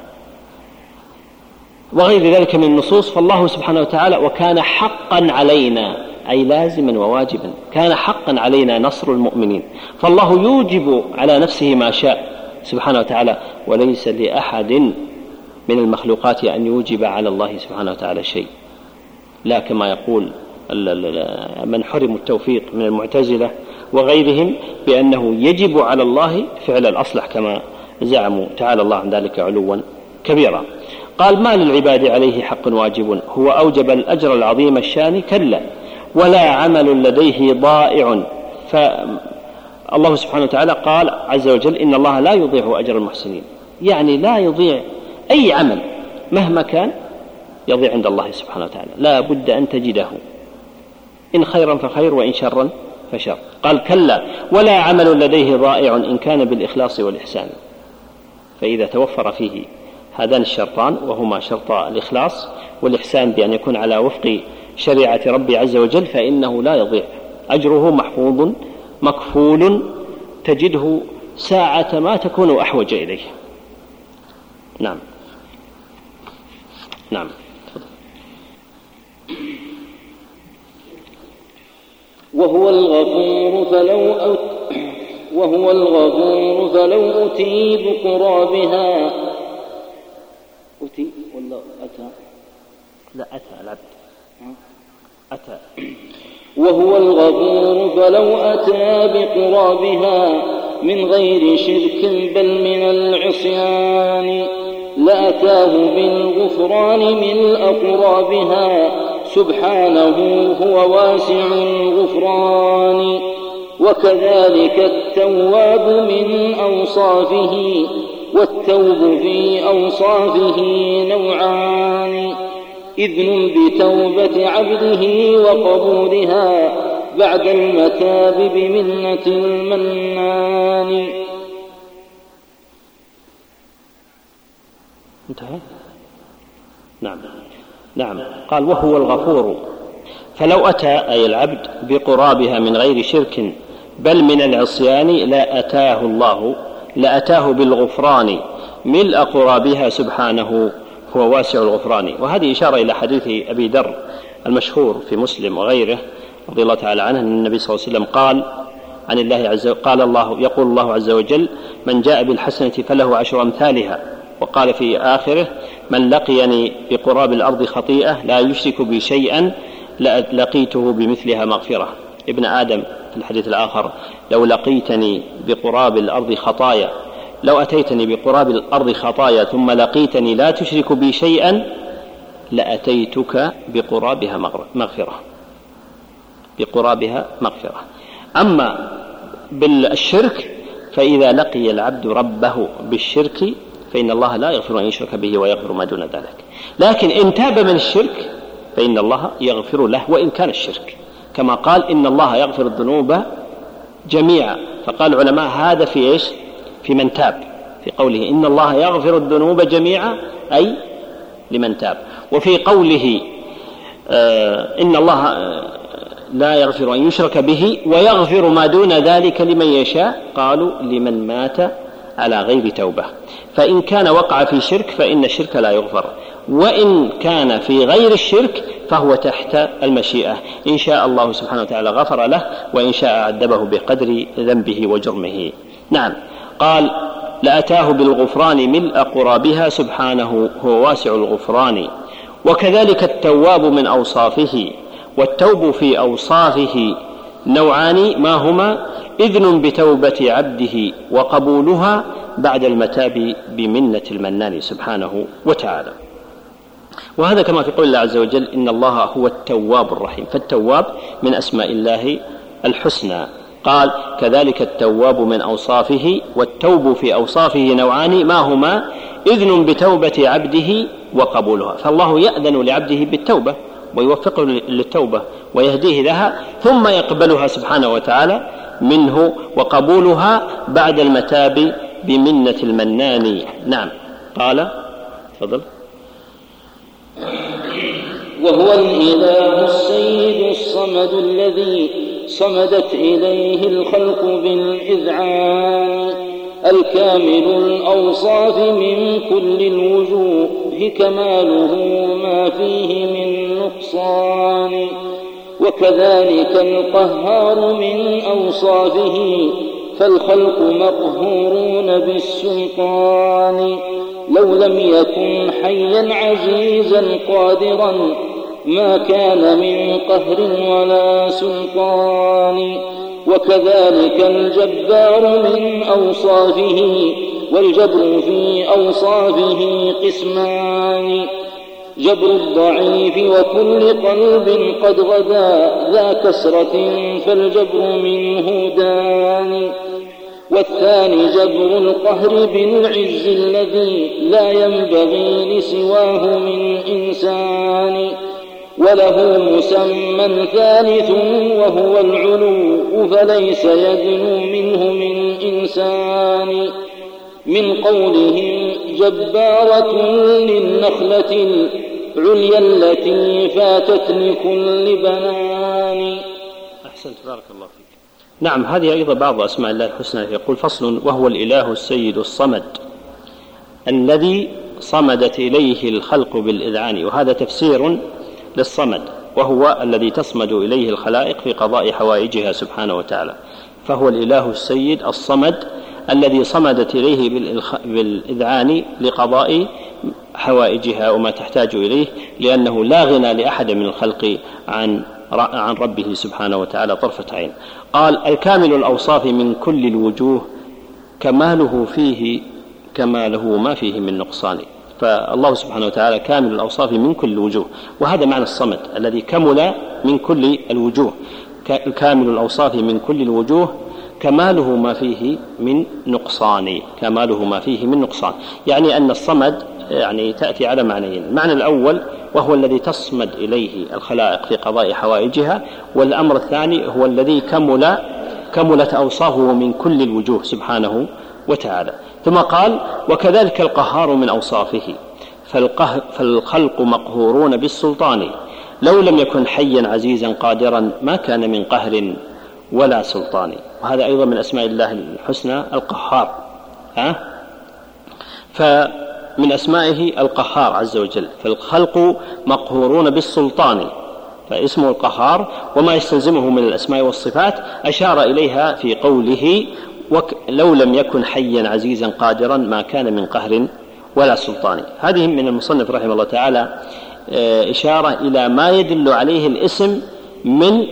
وغير ذلك من النصوص. فالله سبحانه وتعالى وكان حقا علينا أي لازما وواجبا، كان حقا علينا نصر المؤمنين، فالله يوجب على نفسه ما شاء سبحانه وتعالى، وليس لأحد من المخلوقات أن يوجب على الله سبحانه وتعالى شيء، لا كما يقول من حرموا التوفيق من المعتزلة وغيرهم بأنه يجب على الله فعل الأصلح كما زعموا، تعالى الله عن ذلك علوا كبيرا. قال: ما للعباد عليه حق واجب، هو أوجب الأجر العظيم الشان، كلا ولا عمل لديه ضائع. فالله سبحانه وتعالى قال عز وجل: إن الله لا يضيع أجر المحسنين، يعني لا يضيع أي عمل مهما كان، يضيع عند الله سبحانه وتعالى، لا بد أن تجده، إن خيرا فخير وإن شرا فشر. قال: كلا ولا عمل لديه ضائع إن كان بالإخلاص والإحسان. فإذا توفر فيه هذان الشرطان، وهما شرط الإخلاص والإحسان بأن يكون على وفق شريعة ربي عز وجل، فإنه لا يضيع، أجره محفوظ مكفول، تجده ساعة ما تكون أحوج إليه. نعم نعم وهو الغفور فلو أت وهو الغفور فلو أتي بقرابها أتي ولا أتى لا أتى العبد أتى وهو الغفور فلو أتى بقرابها من غير شرك بل من العصيان لأتاه بالغفران من أقرابها سبحانه هو واسع الغفران. وكذلك التواب من أوصافه والتوب في أوصافه نوعان إذن بتوبة عبده وقبولها بعد المتاب بمنة المنان. انتهى. نعم نعم قال: وهو الغفور فلو أتى أي العبد بقرابها من غير شرك بل من العصيان لا أتاه الله لأتاه بالغفران ملء قرابها سبحانه هو واسع الغفران. وهذه إشارة إلى حديث أبي ذر المشهور في مسلم وغيره رضي الله تعالى عنه أن النبي صلى الله عليه وسلم قال عن الله عز وجل قال الله يقول الله عز وجل: من جاء بالحسنة فله عشر أمثالها. وقال في آخره: من لقيني بقراب الأرض خطيئة لا يشرك بي شيئا لقيته بمثلها مغفرة. ابن آدم في الحديث الآخر: لو لقيتني بقراب الأرض خطايا لو أتيتني بقراب الأرض خطايا ثم لقيتني لا تشرك بي شيئا لأتيتك بقرابها مغفرة بقرابها مغفرة. أما بالشرك فإذا لقي العبد ربه بالشرك فإن الله لا يغفر أن يشرك به ويغفر ما دون ذلك، لكن إن تاب من الشرك فإن الله يغفر له وإن كان الشرك، كما قال: إن الله يغفر الذنوب جميعا. فقال العلماء هذا في إيش؟ في من تاب، في قوله إن الله يغفر الذنوب جميعا أي لمن تاب. وفي قوله آه إن الله لا يغفر أن يشرك به ويغفر ما دون ذلك لمن يشاء، قالوا لمن مات على غير توبة. فإن كان وقع في شرك فإن الشرك لا يغفر، وإن كان في غير الشرك فهو تحت المشيئة، إن شاء الله سبحانه وتعالى غفر له وإن شاء عذبه بقدر ذنبه وجرمه. نعم قال: لأتاه بالغفران ملء قرابها سبحانه هو واسع الغفران. وكذلك التواب من أوصافه والتوب في أوصافه نوعان ما هما إذن بتوبة عبده وقبولها بعد المتاب بمنة المنان سبحانه وتعالى. وهذا كما في قول الله عز وجل: إن الله هو التواب الرحيم. فالتواب من أسماء الله الحسنى. قال: كذلك التواب من أوصافه والتوب في أوصافه نوعان ما هما إذن بتوبة عبده وقبولها. فالله يأذن لعبده بالتوبة ويوفقه للتوبة ويهديه لها ثم يقبلها سبحانه وتعالى منه وقبولها بعد المتاب بمنة المنان. نعم قال تفضل: وهو الإله السيد الصمد الذي صمدت إليه الخلق بالإذعان الكامل الأوصاف من كل الوجوه كماله ما فيه من نقصان. وكذلك القهار من أوصافه فالخلق مقهورون بالسلطان لو لم يكن حيا عزيزا قادرا ما كان من قهر ولا سلطان. وكذلك الجبار من أوصافه، والجبر في أوصافه قسمان: جبر الضعيف وكل قلب قد غدا ذا كسرة فالجبر منه دان. والثاني جبر القهر بالعز الذي لا ينبغي لسواه من إنسان. وله مسمى ثالث وهو العلو، فليس يدنو منه من إنسان. من قولهم جبارة للنخلة العليا التي فاتت لكل بنان. أحسنت، بارك الله فيك. نعم، هذه أيضا بعض أسماء الله الحسنى. يقول: فصل: وهو الإله السيد الصمد الذي صمدت إليه الخلق بالإذعان. وهذا تفسير للصمد، وهو الذي تصمد إليه الخلائق في قضاء حوائجها سبحانه وتعالى. فهو الإله السيد الصمد الذي صمدت إليه بالإذعان لقضاء حوائجها وما تحتاج إليه، لأنه لا غنى لأحد من الخلق عن عن ربه سبحانه وتعالى طرفة عين. قال: الكامل الأوصاف من كل الوجوه، كماله فيه كماله ما فيه من نقصان. فالله سبحانه وتعالى كامل الأوصاف من كل الوجوه، وهذا معنى الصمد الذي كمل من كل الوجوه. كامل الأوصاف من كل الوجوه، كماله ما فيه من نقصان. كماله ما فيه من نقصان، يعني أن الصمد يعني تأتي على معنيين: المعنى الأول وهو الذي تصمد إليه الخلائق في قضاء حوائجها، والأمر الثاني هو الذي كمل كملت أوصافه من كل الوجوه سبحانه وتعالى. ثم قال: وكذلك القهار من أوصافه، فالخلق مقهورون بالسلطان، لو لم يكن حيا عزيزا قادرا ما كان من قهر ولا سلطان. وهذا أيضا من أسماء الله الحسنى القهار. ها؟ فمن أسمائه القهار عز وجل. فالخلق مقهورون بالسلطان، فاسمه القهار، وما يستلزمه من الأسماء والصفات أشار إليها في قوله: لو لم يكن حيا عزيزا قادرا ما كان من قهر ولا سلطان. هذه من المصنف رحمه الله تعالى إشارة إلى ما يدل عليه الاسم من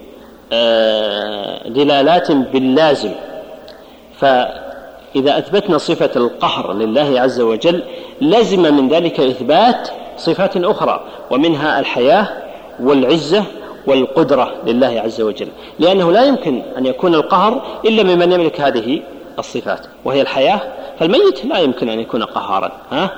دلالات باللازم. فإذا أثبتنا صفة القهر لله عز وجل لزم من ذلك إثبات صفات أخرى، ومنها الحياة والعزة والقدرة لله عز وجل، لأنه لا يمكن أن يكون القهر إلا ممن يملك هذه الصفات، وهي الحياة. فالميت لا يمكن أن يكون قهارا، ها؟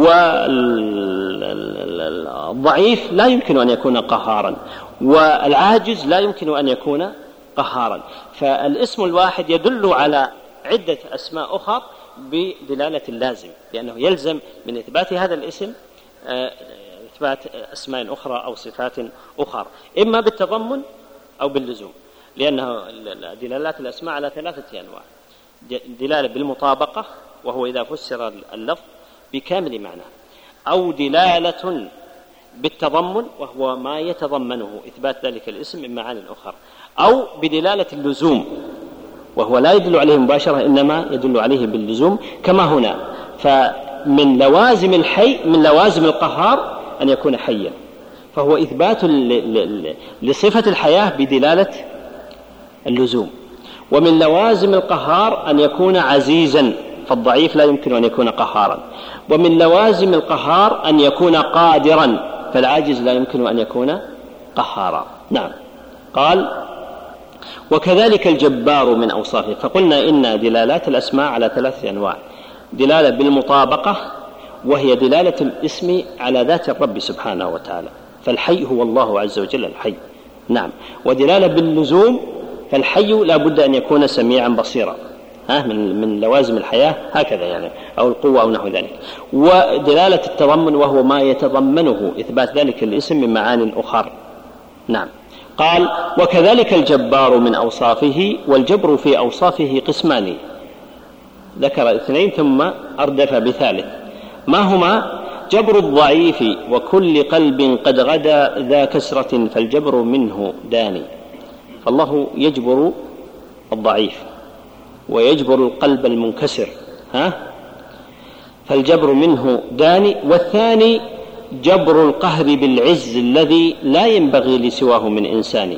والضعيف لا يمكن أن يكون قهارا، والعاجز لا يمكن أن يكون قهارا. فالاسم الواحد يدل على عدة أسماء أخرى بدلالة اللازم، لأنه يلزم من إثبات هذا الاسم إثبات أسماء أخرى أو صفات أخرى، إما بالتضمن أو باللزوم، لأنه دلالات الأسماء على ثلاثة أنواع: دلالة بالمطابقة، وهو إذا فسر اللفظ بكامل معناه، أو دلالة بالتضمن، وهو ما يتضمنه إثبات ذلك الاسم من معاني أخرى، أو بدلالة اللزوم، وهو لا يدل عليه مباشرة إنما يدل عليه باللزوم كما هنا. فمن لوازم الحي من لوازم القهار أن يكون حيا، فهو إثبات لصفة الحياة بدلالة اللزوم. ومن لوازم القهار أن يكون عزيزا، فالضعيف لا يمكن أن يكون قهارا. ومن لوازم القهار أن يكون قادرا، فالعاجز لا يمكن أن يكون قهارا. نعم. قال: وكذلك الجبار من أوصافه. فقلنا إن دلالات الأسماء على ثلاثة أنواع: دلالة بالمطابقة، وهي دلالة الاسم على ذات الرب سبحانه وتعالى، فالحي هو الله عز وجل الحي. نعم. ودلالة باللزوم، فالحي لا بد أن يكون سميعا بصيرا، ها من من لوازم الحياة هكذا يعني، أو القوة أو نحو ذلك. ودلالة التضمن، وهو ما يتضمنه إثبات ذلك الاسم من معان أخرى. نعم. قال: وكذلك الجبار من أوصافه، والجبر في أوصافه قسمان. ذكر اثنين ثم أردف بثالث. ما هما؟ جبر الضعيف وكل قلب قد غدا ذا كسرة فالجبر منه داني. فالله يجبر الضعيف ويجبر القلب المنكسر، ها؟ فالجبر منه داني. والثاني جبر القهر بالعز الذي لا ينبغي لسواه من إنسان.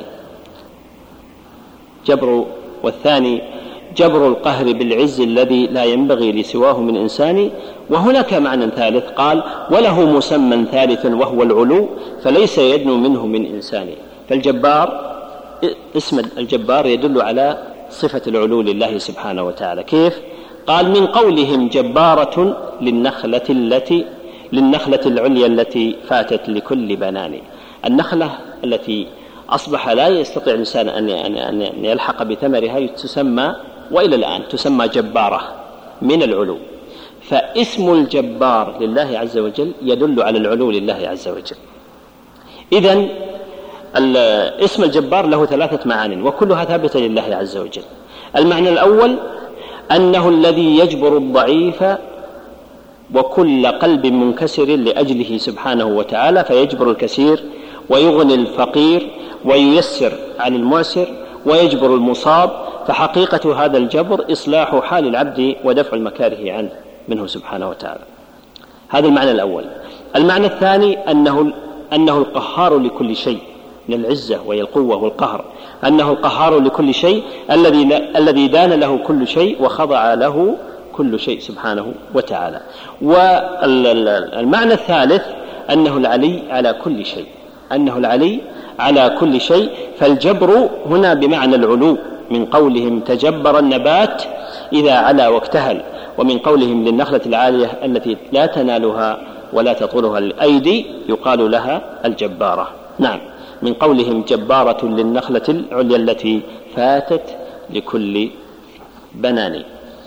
جبر والثاني جبر القهر بالعز الذي لا ينبغي لسواه من إنسان. وهناك معنى ثالث قال وله مسمى ثالث وهو العلو فليس يدنو منه من إنسان. فالجبار اسم الجبار يدل على صفة العلو لله سبحانه وتعالى. كيف؟ قال من قولهم جبارة للنخلة التي للنخلة العليا التي فاتت لكل بنان. النخلة التي أصبح لا يستطيع الإنسان أن يلحق بثمرها تسمى وإلى الآن تسمى جبارة من العلو. فاسم الجبار لله عز وجل يدل على العلو لله عز وجل. إذن اسم الجبار له ثلاثة معان وكلها ثابتة لله عز وجل. المعنى الأول أنه الذي يجبر الضعيف وكل قلب منكسر لأجله سبحانه وتعالى فيجبر الكثير ويغني الفقير وييسر على المعسر ويجبر المصاب. فحقيقة هذا الجبر إصلاح حال العبد ودفع المكاره عنه منه سبحانه وتعالى. هذا المعنى الأول. المعنى الثاني أنه, أنه القهار لكل شيء من العزة وهي القوة والقهر. أنه القهار لكل شيء الذي الذي دان له كل شيء وخضع له كل شيء سبحانه وتعالى. والمعنى الثالث أنه العلي على كل شيء أنه العلي على كل شيء. فالجبر هنا بمعنى العلو من قولهم تجبر النبات إذا علا واكتهل، ومن قولهم للنخلة العالية التي لا تنالها ولا تطولها الأيدي يقال لها الجبارة. نعم، من قولهم جبارة للنخلة العليا التي فاتت لكل بنان.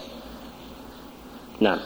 نعم.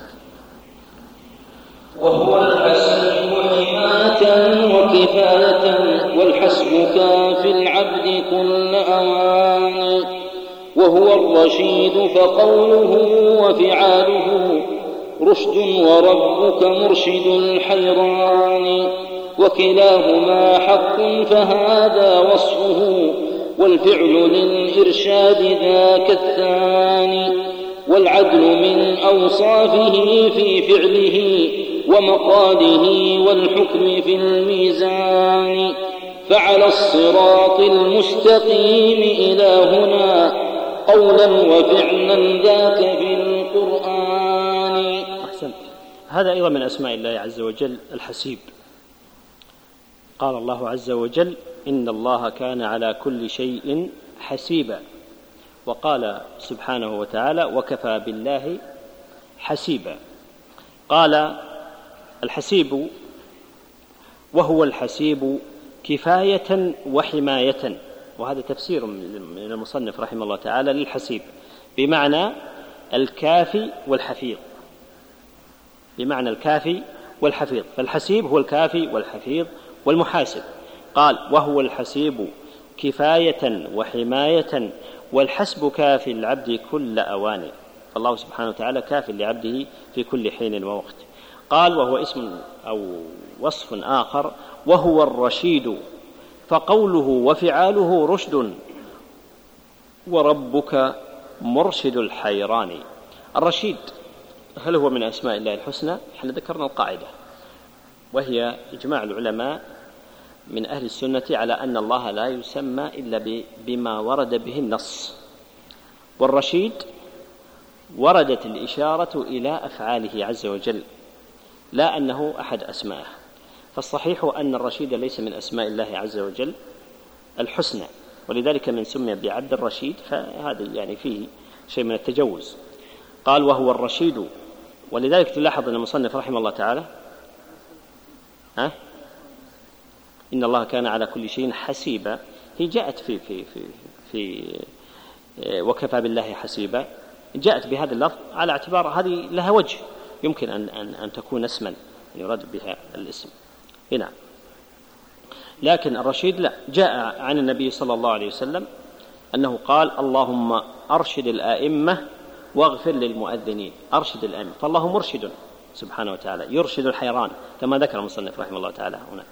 وهو الحسيب حماية وكفاية والحسب كافي العبد كل أوان. وهو الرشيد فقوله وفعاله رشد وربك مرشد الحيران. وكلاهما حق فهذا وصفه والفعل للإرشاد ذاك الثاني. والعدل من أوصافه في فعله ومقاله والحكم في الميزان. فعلى الصراط المستقيم إلى هنا قولا وفعلا ذاك في القرآن. أحسنت. هذا أيضا من أسماء الله عز وجل الحسيب. قال الله عز وجل إن الله كان على كل شيء حسيبا. وقال سبحانه وتعالى وكفى بالله حسيبا. قال الحسيب وهو الحسيب كفاية وحماية. وهذا تفسير من المصنف رحمه الله تعالى للحسيب بمعنى الكافي والحفيظ، بمعنى الكافي والحفيظ. فالحسيب هو الكافي والحفيظ والمحاسب. قال وهو الحسيب كفاية وحماية والحسب كافي العبد كل أوان. فالله سبحانه وتعالى كافي لعبده في كل حين ووقت. قال وهو اسم أو وصف آخر وهو الرشيد فقوله وفعاله رشد وربك مرشد الحيران. الرشيد هل هو من أسماء الله الحسنى؟ احنا ذكرنا القاعدة وهي إجماع العلماء من أهل السنة على أن الله لا يسمى إلا بما ورد به النص. والرشيد وردت الإشارة إلى أفعاله عز وجل لا أنه أحد أسمائه. فالصحيح أن الرشيد ليس من أسماء الله عز وجل الحسنى، ولذلك من سمي بعبد الرشيد فهذا يعني فيه شيء من التجوز. قال وهو الرشيد. ولذلك تلاحظ أن المصنف رحمه الله تعالى ها إن الله كان على كل شيء حسيبا هي جاءت في في في في وكفى بالله حسيبا، جاءت بهذا اللفظ على اعتبار هذه لها وجه يمكن أن أن أن تكون اسما أن يراد بها الاسم هنا. لكن الرشيد لا، جاء عن النبي صلى الله عليه وسلم أنه قال اللهم أرشد الآئمة واغفر للمؤذنين. أرشد الآئمة، فالله مرشد سبحانه وتعالى يرشد الحيران كما ذكر المصنف رحمه الله تعالى هنا.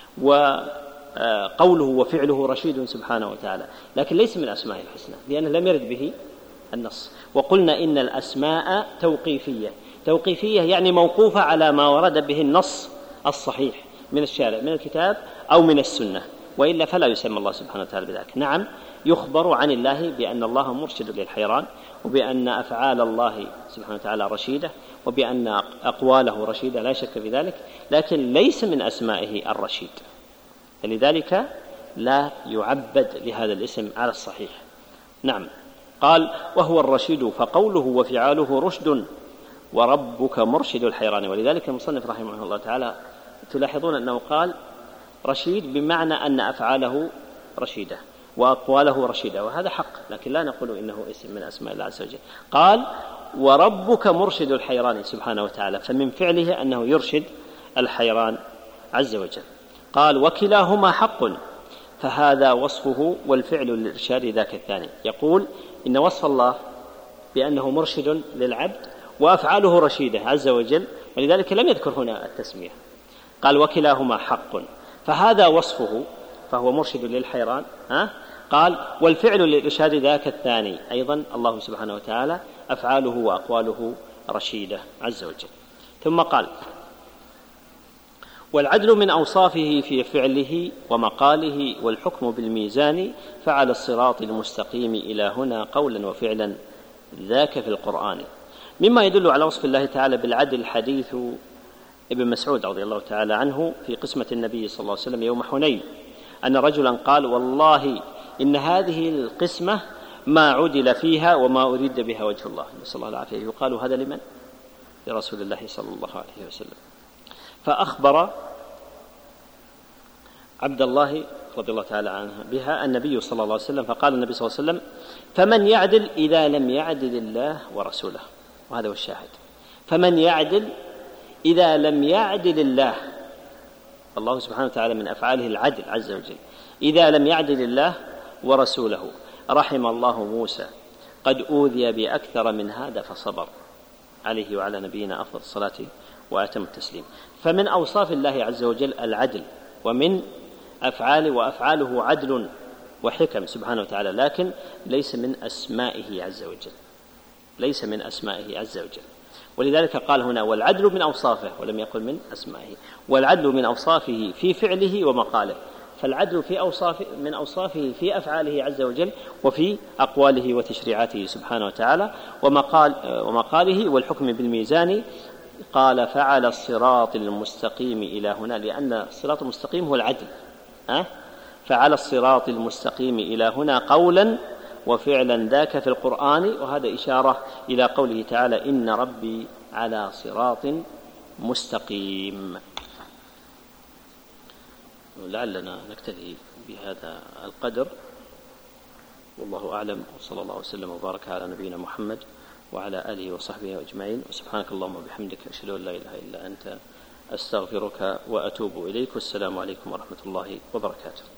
وقوله وفعله رشيد سبحانه وتعالى، لكن ليس من أسماء الحسنى لأنه لم يرد به النص. وقلنا إن الأسماء توقيفية. توقيفية يعني موقوفة على ما ورد به النص الصحيح، من الشارع من الكتاب أو من السنة، وإلا فلا يسمى الله سبحانه وتعالى بذلك. نعم يخبر عن الله بأن الله مرشد للحيران، وبأن أفعال الله سبحانه وتعالى رشيدة، وبأن أقواله رشيدة لا شك في ذلك، لكن ليس من أسمائه الرشيد، فلذلك لا يعبد لهذا الاسم على الصحيح. نعم. قال وهو الرشيد فقوله وفعاله رشد وربك مرشد الحيران. ولذلك المصنف رحمه الله تعالى تلاحظون أنه قال رشيد بمعنى أن أفعاله رشيدة وأقواله رشيدة، وهذا حق، لكن لا نقول إنه اسم من أسماء الله عز وجل. قال وربك مرشد الحيران سبحانه وتعالى، فمن فعله أنه يرشد الحيران عز وجل. قال وكلاهما حق، فهذا وصفه والفعل للإرشاد ذاك الثاني. يقول إن وصف الله بأنه مرشد للعبد وأفعاله رشيدة عز وجل، ولذلك لم يذكر هنا التسمية، قال وكلاهما حق، فهذا وصفه فهو مرشد للحيران. ها؟ قال والفعل للإرشاد ذاك الثاني، أيضا الله سبحانه وتعالى أفعاله وأقواله رشيدة عز وجل. ثم قال والعدل من أوصافه في فعله ومقاله والحكم بالميزان فعلى الصراط المستقيم إلى هنا قولا وفعلا ذاك في القرآن. مما يدل على وصف الله تعالى بالعدل حديث ابن مسعود رضي الله تعالى عنه في قسمة النبي صلى الله عليه وسلم يوم حنين، أن رجلا قال والله إن هذه القسمة ما عدل فيها وما أريد بها وجه الله، نسأل الله العافية. يقال هذا لمن؟ لرسول الله صلى الله عليه وسلم. فأخبر عبد الله رضي الله تعالى عنه بها النبي صلى الله عليه وسلم، فقال النبي صلى الله عليه وسلم فمن يعدل إذا لم يعدل الله ورسوله، وهذا هو الشاهد. فمن يعدل إذا لم يعدل الله، الله سبحانه وتعالى من أفعاله العدل عز وجل، إذا لم يعدل الله ورسوله. رحم الله موسى قد أوذي بأكثر من هذا فصبر، عليه وعلى نبينا أفضل الصلاة وأتم التسليم. فمن أوصاف الله عز وجل العدل، ومن أفعاله وأفعاله عدل وحكم سبحانه وتعالى، لكن ليس من أسمائه عز وجل، ليس من أسمائه عز وجل. ولذلك قال هنا والعدل من أوصافه، ولم يقل من أسمائه. والعدل من أوصافه في فعله ومقاله، فالعدل في أوصاف من أوصافه في أفعاله عز وجل وفي أقواله وتشريعاته سبحانه وتعالى. ومقال ومقاله والحكم بالميزان، قال فعل الصراط المستقيم إلى هنا، لأن الصراط المستقيم هو العدل. أه؟ فعل الصراط المستقيم إلى هنا قولا وفعلا ذاك في القرآن، وهذا إشارة إلى قوله تعالى إن ربي على صراط مستقيم. لعلنا نكتفي بهذا القدر، والله أعلم، وصلى الله وسلم وبارك على نبينا محمد وعلى آله وصحبه أجمعين. وسبحانك اللهم وبحمدك أشهد أن لا إله إلا أنت أستغفرك وأتوب إليك، والسلام عليكم ورحمة الله وبركاته.